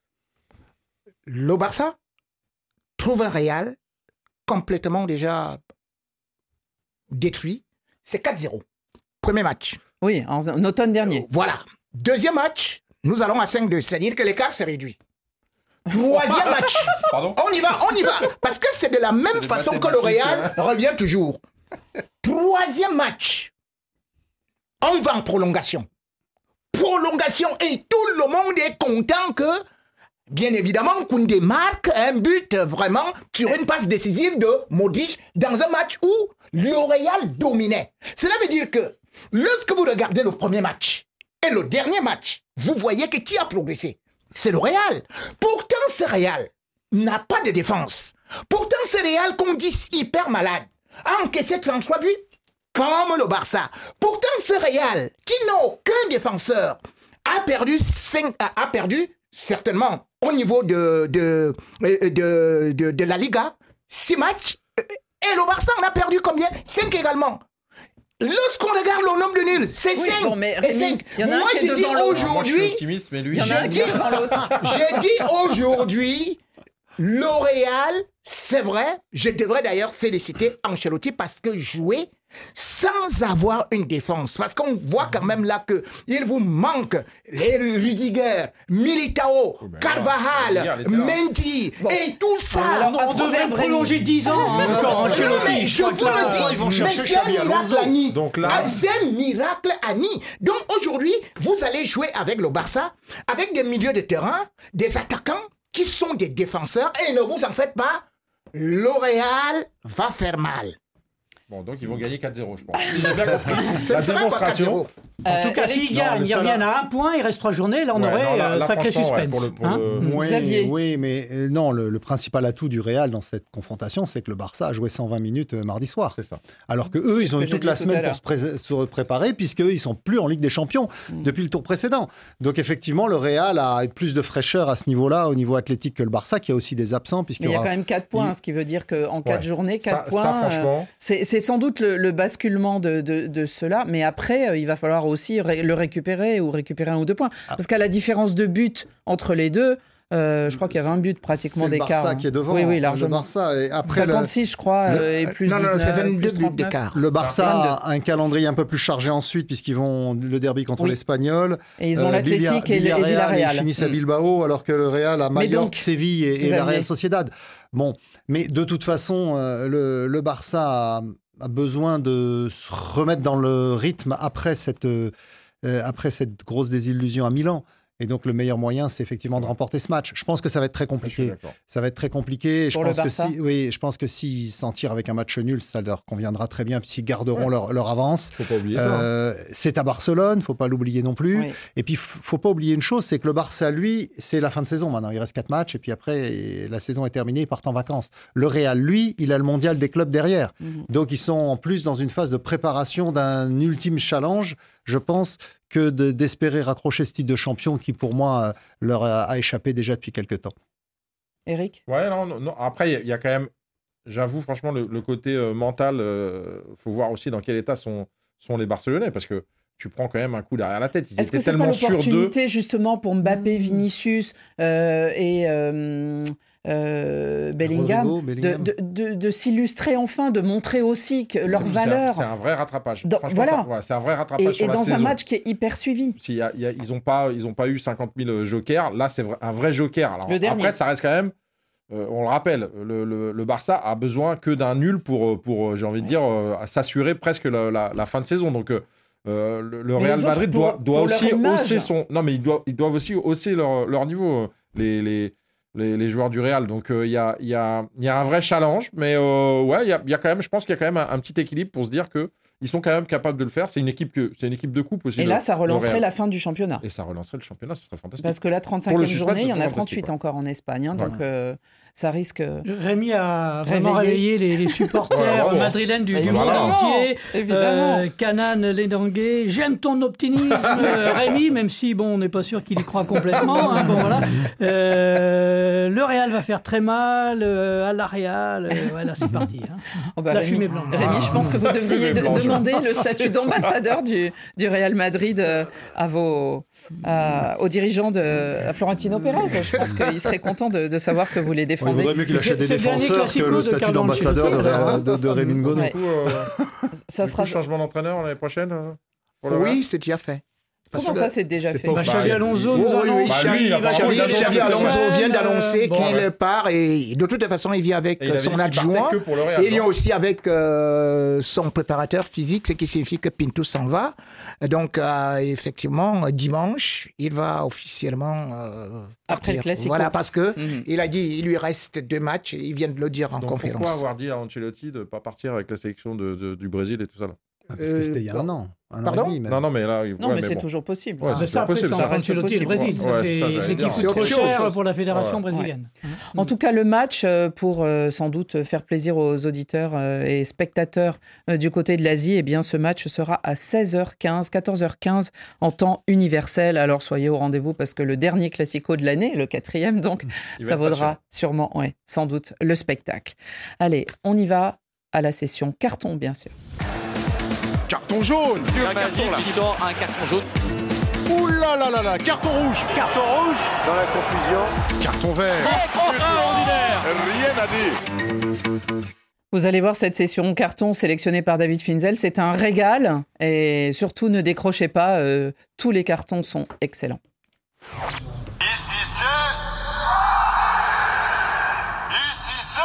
Le Barça trouve un Real complètement déjà détruit. C'est quatre zéro. Premier match. Oui, en, en automne dernier. Voilà. Deuxième match, nous allons à cinq deux. C'est-à-dire que l'écart s'est réduit. Troisième match. Pardon? On y va, on y va. Parce que c'est de la même façon que le Real revient toujours. Troisième match. On va en prolongation. Prolongation. Et tout le monde est content que, bien évidemment, Koundé marque un but vraiment sur une passe décisive de Modric dans un match où le Real dominait. Cela veut dire que lorsque vous regardez le premier match et le dernier match, vous voyez que qui a progressé? C'est le Real. Pourtant, ce Real n'a pas de défense. Pourtant, ce Real qu'on dit hyper malade a encaissé trente-trois buts comme le Barça. Pourtant, ce Real qui n'a aucun défenseur a perdu, cinq, a perdu certainement au niveau de, de, de, de, de la Liga six matchs. Et le Barça en a perdu combien? cinq également. Lorsqu'on regarde le nombre de nuls, c'est oui, cinq. Bon, mais Rémi, Moi, j'ai dit aujourd'hui, lui, j'ai dit, j'ai dit aujourd'hui, le Real, c'est vrai, je devrais d'ailleurs féliciter Ancelotti parce que jouer sans avoir une défense, parce qu'on voit quand même là qu'il vous manque les Rudiger, Militao, oh ben Carvajal, Mendy bon. Et tout ça. Alors, non, on devrait prolonger dix ans hein, encore. Non, non, mais je vous le dis, ils vont chercher c'est un miracle Annie. Donc là, c'est un miracle Annie. Donc aujourd'hui, vous allez jouer avec le Barça, avec des milieux de terrain, des attaquants qui sont des défenseurs, et ne vous en faites pas, le Real va faire mal. Bon, donc ils vont gagner quatre zéro, je pense. Si j'ai bien compris. C'est La pas démonstration. En tout cas, s'ils gagnent, ils reviennent à un point, il reste trois journées, là on Ouais, aurait non, là- euh, là, sacré franchement, ouais, suspense. pour le- pour hein. le- Mm. Oui, Xavier. oui, mais euh, non, le, le principal atout du Real dans cette confrontation, c'est que le Barça a joué cent vingt minutes euh, mardi soir. C'est ça. Alors que eux, ils ont que eu j'ai toute dit la tout à semaine l'heure. pour se, pré- se préparer, puisqu'eux, ils sont plus en Ligue des Champions Mm. depuis le tour précédent. Donc effectivement, le Real a plus de fraîcheur à ce niveau-là, au niveau athlétique, que le Barça, qui a aussi des absents. Mais il y a quand même quatre points, il- ce qui veut dire qu'en quatre Ouais. journées, quatre Ça- points, ça, euh, franchement. c'est c'est sans doute le, le basculement de, de, de cela. Mais après, euh, il va falloir aussi ré- le récupérer ou récupérer un ou deux points. Ah. Parce qu'à la différence de but entre les deux, euh, je crois qu'il y avait un but pratiquement c'est le d'écart. Barça hein. qui est devant. Oui, oui, le largement. Barça. Et après, le- cinquante-six, je crois, le- euh, et plus non, non, dix-neuf, c'est vingt-deux plus buts trente-neuf. d'écart. Le Barça vingt-deux. a un calendrier un peu plus chargé ensuite, puisqu'ils vont le derby contre Oui. l'Espagnol. Et ils ont Euh, l'Athletic Villar- et, le- et Villarreal. Ils finissent à Mm. Bilbao, alors que le Real a Mais Mallorca, donc, Séville et, et la Xavier. Real Sociedad. Bon, mais de toute façon, euh, le, le Barça a, a besoin de se remettre dans le rythme après cette, euh, après cette grosse désillusion à Milan. Et donc, le meilleur moyen, c'est effectivement de remporter ce match. Je pense que ça va être très Ça, je suis compliqué. d'accord. Ça va être très compliqué. Et je Pour le pense que Barça. si, oui, je pense que s'ils s'en tirent avec un match nul, ça leur conviendra très bien, puisqu'ils garderont leur, leur avance. Faut pas oublier ça. hein. Euh, c'est à Barcelone, faut pas l'oublier non plus. Oui. Et puis, f- faut pas oublier une chose, c'est que le Barça, lui, c'est la fin de saison maintenant. Il reste quatre matchs et puis après, et la saison est terminée, ils partent en vacances. Le Real, lui, il a le mondial des clubs derrière. Mhm. Donc, ils sont en plus dans une phase de préparation d'un ultime challenge, je pense, que de- d'espérer raccrocher ce titre de champion qui, pour moi, euh, leur a, a échappé déjà depuis quelques temps. Eric Ouais, non, non, non. Après, il y a- il y, a quand même, j'avoue, franchement, le, le côté euh, mental, euh, faut voir aussi dans quel état sont, sont les Barcelonais, parce que tu prends quand même un coup derrière la tête. Ils Est-ce que étaient c'est pas tellement sûrs d'eux. l'opportunité justement pour Mbappé, Vinicius euh, et euh, euh, Bellingham, Rodrigo, Bellingham. de, de, de, de s'illustrer enfin, de montrer aussi que leur C'est- c'est un- valeur. C'est un vrai rattrapage. Dans- Franchement, voilà. ça- ouais, c'est un vrai rattrapage Et, sur et la dans saison. un match qui est hyper suivi. S'il y a- il y a- ils n'ont pas, ils ont pas eu cinquante mille jokers. Là, c'est vrai- un vrai joker. Alors, Le dernier. après, ça reste quand même. euh, on le rappelle, le, le- le Barça a besoin que d'un nul pour, pour j'ai envie de dire, euh, s'assurer presque la, la- la fin de saison. Donc, euh, euh, le, le Mais Real les autres, Madrid pour- doit, doit pour leur aussi image. hausser son. Non, mais ils doivent, ils doivent aussi hausser leur, leur niveau, euh, les, les, les, les joueurs du Real. Donc, euh, il y, a, il y, a, il y a un vrai challenge. Mais euh, ouais, il y a, il y a quand même, je pense qu'il y a quand même un, un petit équilibre pour se dire que ils sont quand même capables de le faire. C'est une équipe que, c'est une équipe de coupe aussi. Et le- là, ça le relancerait Real. la fin du championnat. Et ça relancerait le championnat, ce serait fantastique. Parce que la Pour le trente-cinquième suspense, journée, il y en c'est a fantastique, trente-huit ouais. encore en Espagne. hein, Ouais. donc, euh, ça risque. Rémi a vraiment Réveillé. réveillé les, les supporters Ouais, bravo. madrilènes du, du Évidemment. monde entier. Évidemment. Euh, Canan Lenanguet, j'aime ton optimisme, euh, Rémi, même si bon, on n'est pas sûr qu'il y croit complètement. hein, bon, voilà. Euh, le Real va faire très mal, euh, à la Real. euh, voilà, c'est parti. hein. Oh bah, La Rémi, fumée blanche. Rémi, je pense que vous La devriez fumée de- blanche. demander le statut d'ambassadeur du, du Real Madrid euh, à vos, à- aux dirigeants de à Florentino Pérez. Je pense qu'il serait content de, de savoir que vous les Ouais, il défendez. vaudrait mieux qu'il C'est- achète des c'est le dernier défenseurs que classico le de statut Carlo d'ambassadeur de, Ancelotti. Ré- de, de Rémi Ngono. Ouais. Du coup, euh, Ça du sera. coup, changement d'entraîneur l'année prochaine euh, pour le Real. Oui, c'est déjà fait. Parce Comment que- ça, c'est déjà c'est fait pas Bah, Xavi Bah, Alonso oui, nous oui, oui. annonce Bah, lui, qu'il il a va pas changer encore Xavi, d'annonce Xavi de Alonso semaine, vient d'annoncer bon, qu'il ouais. part et de toute façon il vient avec Et il avait son dit qu'il partait adjoint que pour le Real, et il vient non aussi avec euh, son préparateur physique, ce qui signifie que Pinto s'en va. Donc euh, effectivement dimanche il va officiellement euh, Après le partir. Classico. Voilà parce que Mhm. il a dit il lui reste deux matchs. Il vient de le dire en Donc conférence. pourquoi avoir dit à Ancelotti de ne pas partir avec la sélection de, de- du Brésil et tout ça là Ah, parce que c'était il y a un an. Un Pardon an et demi, même. Non, non, mais là, il- Non, ouais, mais, c'est bon. toujours possible. Ouais, Mais c'est ça, après, possible, c'est ça entre reste Ancelotti et le possible. Brésil. Ça, Ouais, c'est ça, j'allais c'est qui dire. coûte C'est trop autre cher chose. pour la fédération Ouais. brésilienne. En tout cas, le match, euh, pour euh, sans doute faire plaisir aux auditeurs euh, et spectateurs euh, du côté de l'Asie, eh bien, ce match sera à seize heures quinze, quatorze heures quinze en temps universel. Alors, soyez au rendez-vous parce que le dernier classico de l'année, le quatrième, donc, Il va ça être vaudra patient. sûrement, ouais, sans doute, le spectacle. Allez, on y va à la session carton, bien sûr. Carton jaune. Il y a un carton là. Qui sort un carton jaune. Ouh là là là là, carton rouge. Carton rouge. Dans la confusion. Carton vert. Extraordinaire. Rien à dire. Vous allez voir cette session carton sélectionnée par David Finzel, c'est un régal et surtout ne décrochez pas, euh, tous les cartons sont excellents. Ici c'est... Ici c'est...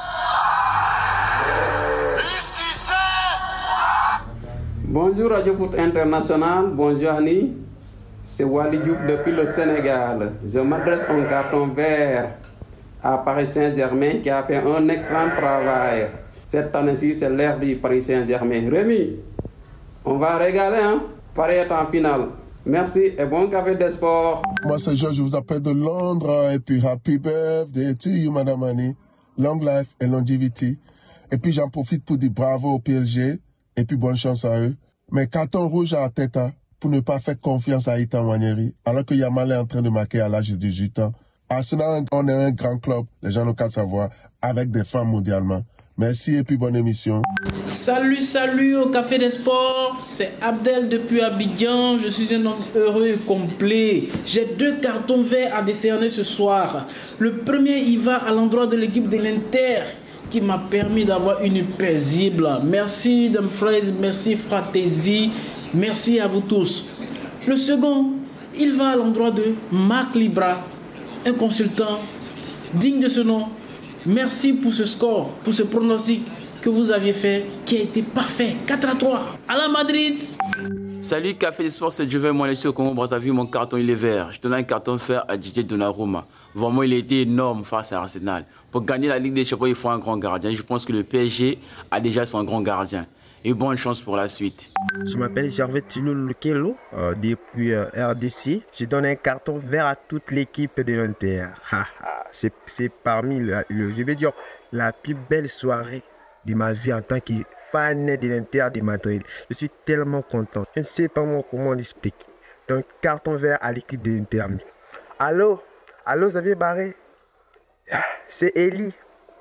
Ici c'est... Bonjour Radio Foot International, bonjour Annie. C'est Wally Diouf depuis le Sénégal. Je m'adresse en carton vert à Paris Saint-Germain qui a fait un excellent travail. Cette année-ci, c'est l'ère du Paris Saint-Germain. Rémi, on va régaler, hein? Paris est en finale. Merci et bon café des sports. Moi, c'est Georges, je vous appelle de Londres. Et puis, happy birthday to you, Madame Annie. Long life et longevity. Et puis, j'en profite pour dire bravo au P S G. Et puis, bonne chance à eux. Mais carton rouge à Arteta pour ne pas faire confiance à Ethan Nwaneri. Alors que Yamal est en train de marquer à l'âge de dix-huit ans. Arsenal, on est un grand club, les gens n'ont qu'à savoir, avec des fans mondialement. Merci et puis bonne émission. Salut, salut au Café des Sports, c'est Abdel depuis Abidjan, je suis un homme heureux et complet. J'ai deux cartons verts à décerner ce soir. Le premier, il va à l'endroit de l'équipe de l'Inter qui m'a permis d'avoir une paisible. Merci Dumfries, merci Fratesi, merci à vous tous. Le second, il va à l'endroit de Marc Libra, un consultant digne de ce nom. Merci pour ce score, pour ce pronostic que vous aviez fait, qui a été parfait. quatre à trois. À la Madrid. Salut Café des Sports, c'est Joven, moi ici au Congo Brazzaville, mon carton il est vert. Je donne un carton vert à D J Donnarumma. Vraiment, il a été énorme face à Arsenal. Pour gagner la Ligue des Champions, il faut un grand gardien. Je pense que le P S G a déjà son grand gardien. Et bonne chance pour la suite. Je m'appelle Gervais Tilou Lukelo, euh, depuis euh, R D C. Je donne un carton vert à toute l'équipe de l'Inter. c'est, c'est parmi, le, le, je vais dire, la plus belle soirée de ma vie en tant que fan de l'Inter de Madrid. Je suis tellement content. Je ne sais pas moi comment l'expliquer. Donc, carton vert à l'équipe de l'Inter. Allô? Allô, Xavier Barré? C'est Eli.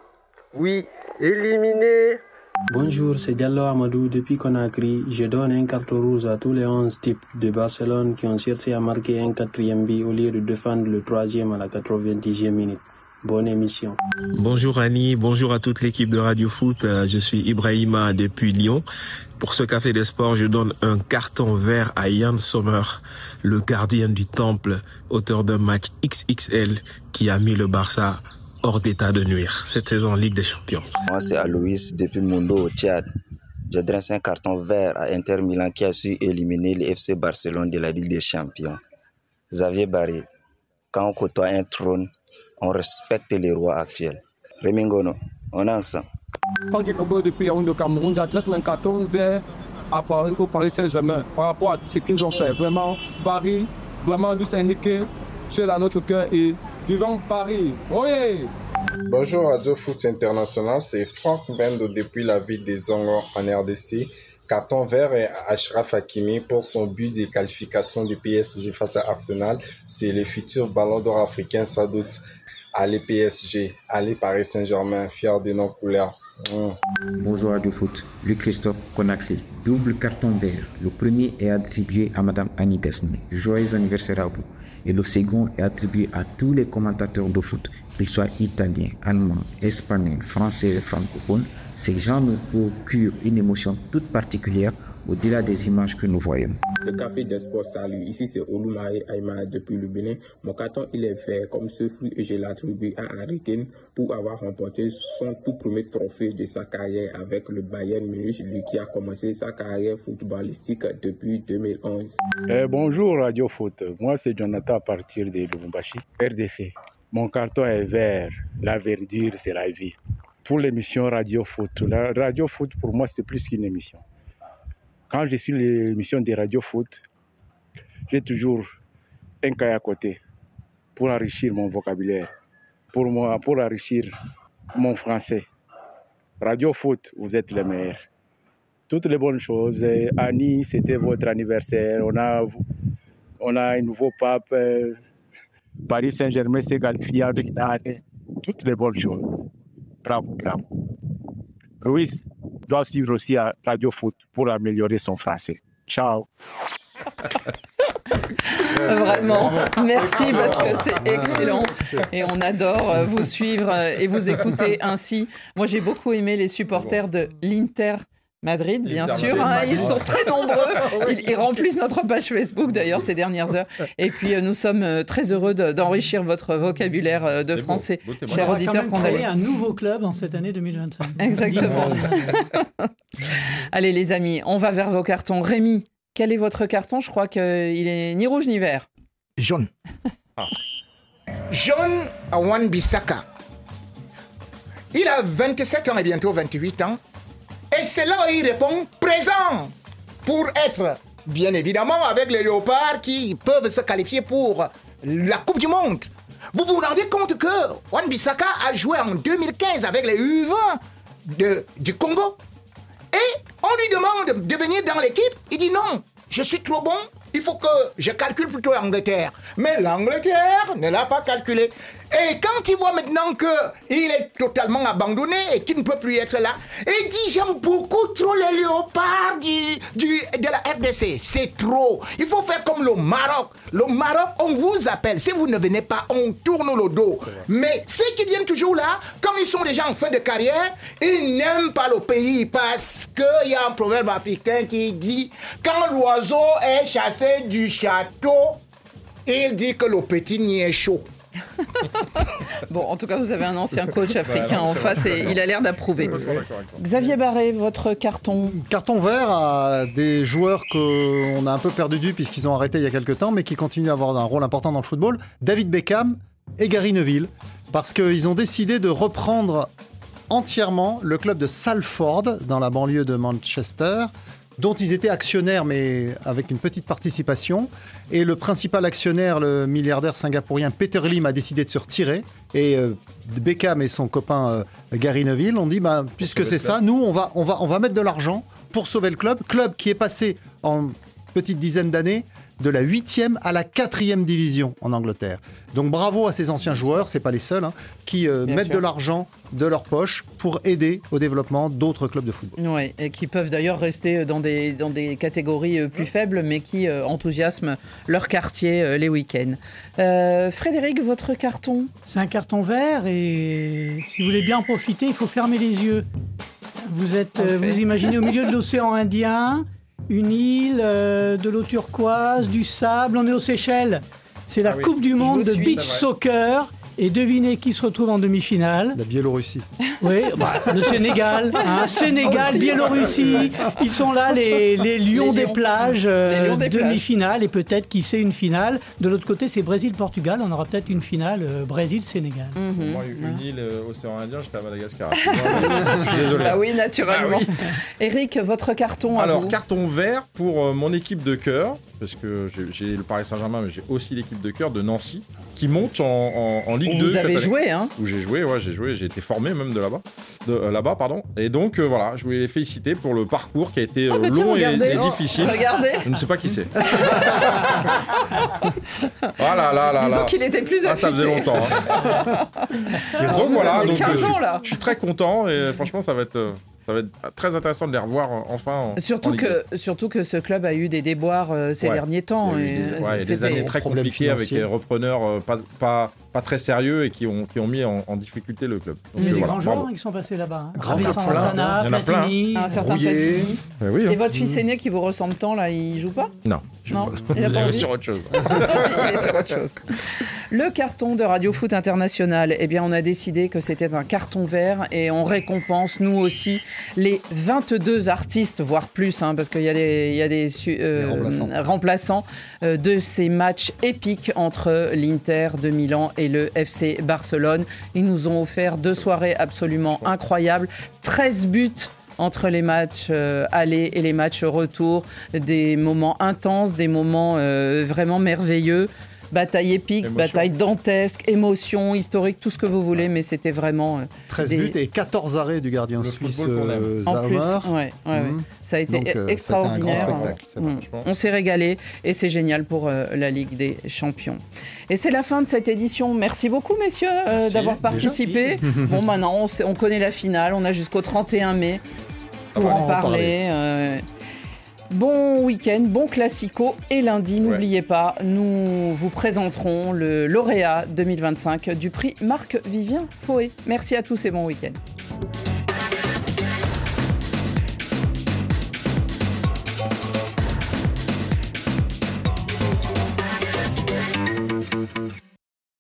Oui, éliminé. Bonjour, c'est Diallo Amadou depuis Conakry. Je donne un carton rouge à tous les onze types de Barcelone qui ont cherché à marquer un quatrième but au lieu de défendre le troisième à la quatre-vingt-dixième minute. Bonne émission. Bonjour Annie, bonjour à toute l'équipe de Radio Foot. Je suis Ibrahima depuis Lyon. Pour ce Café des Sports, je donne un carton vert à Yann Sommer, le gardien du Temple, auteur d'un match X X L qui a mis le Barça hors d'état de nuire cette saison en Ligue des Champions. Moi, c'est Aloïs depuis Mundo au Tchad. Je dresse un carton vert à Inter Milan qui a su éliminer le F C Barcelone de la Ligue des Champions. Xavier Barré, quand on côtoie un trône, on respecte les rois actuels. Rémi Ngono, on est ensemble. Quand je suis depuis le Cameroun, j'adresse un carton vert à Paris, au Paris Saint-Germain par rapport à ce qu'ils ont fait. Vraiment, Paris, vraiment nous syndiquer, c'est à notre cœur et vivons Paris. Oui. Bonjour Radio Foot International, c'est Franck Bendo depuis la ville des Zongo en R D C. Carton vert à Achraf Hakimi pour son but de qualification du P S G face à Arsenal. C'est le futur ballon d'or africain, sans doute. Allez P S G, allez Paris Saint-Germain, fier de nos couleurs. Mmh. Bonjour Radio Foot, Louis-Christophe Conakry. Double carton vert. Le premier est attribué à Madame Annie Gasnier. Joyeux anniversaire à vous. Et le second est attribué à tous les commentateurs de foot, qu'ils soient italiens, allemands, espagnols, français et francophones. Ces gens nous procurent une émotion toute particulière au-delà des images que nous voyons. Le Café des Sports, salut. Ici, c'est Olumae Aïma depuis le Bénin. Mon carton, il est vert comme ce fruit et je l'attribue à Harry Kane pour avoir remporté son tout premier trophée de sa carrière avec le Bayern Munich, lui qui a commencé sa carrière footballistique depuis deux mille onze. Euh, bonjour Radio Foot. Moi, c'est Jonathan à partir de Lubumbashi, R D C. Mon carton est vert. La verdure, c'est la vie. Pour l'émission Radio Foot, la Radio Foot, pour moi, c'est plus qu'une émission. Quand je suis l'émission de Radio Foot, j'ai toujours un cahier à côté pour enrichir mon vocabulaire, pour moi, pour enrichir mon français. Radio Foot, vous êtes les meilleurs. Toutes les bonnes choses. Annie, c'était votre anniversaire. On a, on a un nouveau pape. Paris Saint-Germain s'est qualifié avec l'année. Toutes les bonnes choses. Bravo, bravo. Ruiz doit suivre aussi à Radio Foot pour améliorer son français. Ciao. Vraiment, merci parce que c'est excellent et on adore vous suivre et vous écouter ainsi. Moi, j'ai beaucoup aimé les supporters de l'Inter Madrid, bien sûr, hein, ils sont très nombreux, ils, ils remplissent notre page Facebook d'ailleurs ces dernières heures. Et puis euh, nous sommes euh, très heureux de, d'enrichir votre vocabulaire euh, de français, beau, beau chers on auditeurs. On va créer un nouveau club en cette année deux mille vingt-cinq. Exactement. Allez les amis, on va vers vos cartons. Rémi, quel est votre carton? Je crois qu'il est ni rouge ni vert. Jaune. Jaune à Wan-Bissaka. Il a vingt-sept ans et bientôt vingt-huit ans. Et c'est là où il répond présent pour être, bien évidemment, avec les Léopards qui peuvent se qualifier pour la Coupe du Monde. Vous vous rendez compte que Wan-Bissaka a joué en deux mille quinze avec les U vingt de, du Congo. Et on lui demande de venir dans l'équipe. Il dit non, je suis trop bon. Il faut que je calcule plutôt l'Angleterre. Mais l'Angleterre ne l'a pas calculé. Et quand il voit maintenant qu'il est totalement abandonné et qu'il ne peut plus être là, il dit j'aime beaucoup trop les léopards du, du, de la R D C. C'est trop. Il faut faire comme le Maroc. Le Maroc, on vous appelle. Si vous ne venez pas, on tourne le dos. Mais ceux qui viennent toujours là, quand ils sont déjà en fin de carrière, ils n'aiment pas le pays parce qu'il y a un proverbe africain qui dit quand l'oiseau est chassé du château, il dit que le petit n'y est chaud. Bon, en tout cas, vous avez un ancien coach africain bah, non, en face et il a l'air d'approuver. Xavier Barré, votre carton. Carton vert à des joueurs qu'on a un peu perdu de vue puisqu'ils ont arrêté il y a quelques temps, mais qui continuent à avoir un rôle important dans le football. David Beckham et Gary Neville, parce qu'ils ont décidé de reprendre entièrement le club de Salford dans la banlieue de Manchester, dont ils étaient actionnaires, mais avec une petite participation. Et le principal actionnaire, le milliardaire singapourien Peter Lim, a décidé de se retirer. Et euh, Beckham et son copain euh, Gary Neville ont dit, bah, puisque c'est ça, nous, on va, on, va, on va mettre de l'argent pour sauver le club. Club qui est passé en petite dizaine d'années de la huitième à la quatrième division en Angleterre. Donc bravo à ces anciens joueurs, c'est pas les seuls, hein, qui euh, mettent sûr. de l'argent de leur poche pour aider au développement d'autres clubs de football. Oui, et qui peuvent d'ailleurs rester dans des, dans des catégories plus faibles, mais qui euh, enthousiasment leur quartier euh, les week-ends. Euh, Frédéric, votre carton ? C'est un carton vert et si vous voulez bien en profiter, il faut fermer les yeux. Vous êtes, euh, vous imaginez au milieu de l'océan Indien, une île, euh, de l'eau turquoise, du sable, on est aux Seychelles. C'est la ah oui. Coupe du monde de suis, beach soccer. Et devinez qui se retrouve en demi-finale ? La Biélorussie. Oui, bah, le Sénégal. Hein, Sénégal, Biélorussie. Ils sont là, les, les lions les des lions. plages, euh, des demi-finale plages. Et peut-être, qui sait, une finale. De l'autre côté, c'est Brésil-Portugal. On aura peut-être une finale euh, Brésil-Sénégal. Mm-hmm. Moi, une ouais. île euh, océan Indien, j'étais à Madagascar. Je suis désolé. Bah oui, naturellement. Bah oui. Eric, votre carton à Alors, vous. carton vert pour euh, mon équipe de cœur, parce que j'ai, j'ai le Paris Saint-Germain, mais j'ai aussi l'équipe de cœur de Nancy, qui monte en, en, en Ligue où deux vous cette avez année. joué, hein ? Où j'ai joué, ouais, j'ai joué, j'ai été formé même de là-bas, de euh, là-bas, pardon. Et donc euh, voilà, je voulais les féliciter pour le parcours qui a été euh, ah, bah, tiens, long et, et difficile. Oh, regardez. Je ne sais pas qui c'est. Voilà, là, là, Disons là. qu'il était plus affûté. Ah, ça faisait longtemps. Hein. Ah, donc voilà, donc quinze ans, là. je suis très content et franchement, ça va être. Euh, Ça va être très intéressant de les revoir enfin en, surtout en Ligue que Surtout que ce club a eu des déboires euh, ces ouais. derniers temps. Il y a eu des, et ouais, des années très compliquées avec des repreneurs euh, pas, pas, pas très sérieux et qui ont, qui ont mis en, en difficulté le club. Donc, il y a des voilà, grands joueurs qui sont passés là-bas. Hein. Grand club Santana, il y en a plein. Platini, un certain Platini. Oui, hein. Et votre fils aîné qui vous ressemble tant, là, il joue pas ? Non. Non, il est sur autre chose. Il est sur autre chose. Le carton de Radio Foot International, eh bien, on a décidé que c'était un carton vert et on récompense, nous aussi, les vingt-deux artistes, voire plus, hein, parce qu'il y a des, il y a des, euh, des remplaçants, remplaçants euh, de ces matchs épiques entre l'Inter de Milan et le F C Barcelone. Ils nous ont offert deux soirées absolument incroyables, treize buts entre les matchs euh, aller et les matchs retour, des moments intenses, des moments euh, vraiment merveilleux. Bataille épique, émotion. Bataille dantesque, émotion, historique, tout ce que vous voulez, mais c'était vraiment... Euh, treize des... buts et quatorze arrêts du gardien le suisse euh, Zaumer. Ouais, ouais, mmh. ouais. Ça a été Donc, euh, extraordinaire. Ça a été un grand spectacle. Mmh. On s'est régalé et c'est génial pour euh, la Ligue des Champions. Et c'est la fin de cette édition. Merci beaucoup, messieurs, euh, Merci, d'avoir participé. Bon, maintenant, on, sait, on connaît la finale. On a jusqu'au trente et un mai pour ah, en parler. parler. Euh, Bon week-end, bon classico et lundi, n'oubliez ouais. pas, nous vous présenterons le lauréat deux mille vingt-cinq du prix Marc-Vivien Foé. Merci à tous et bon week-end.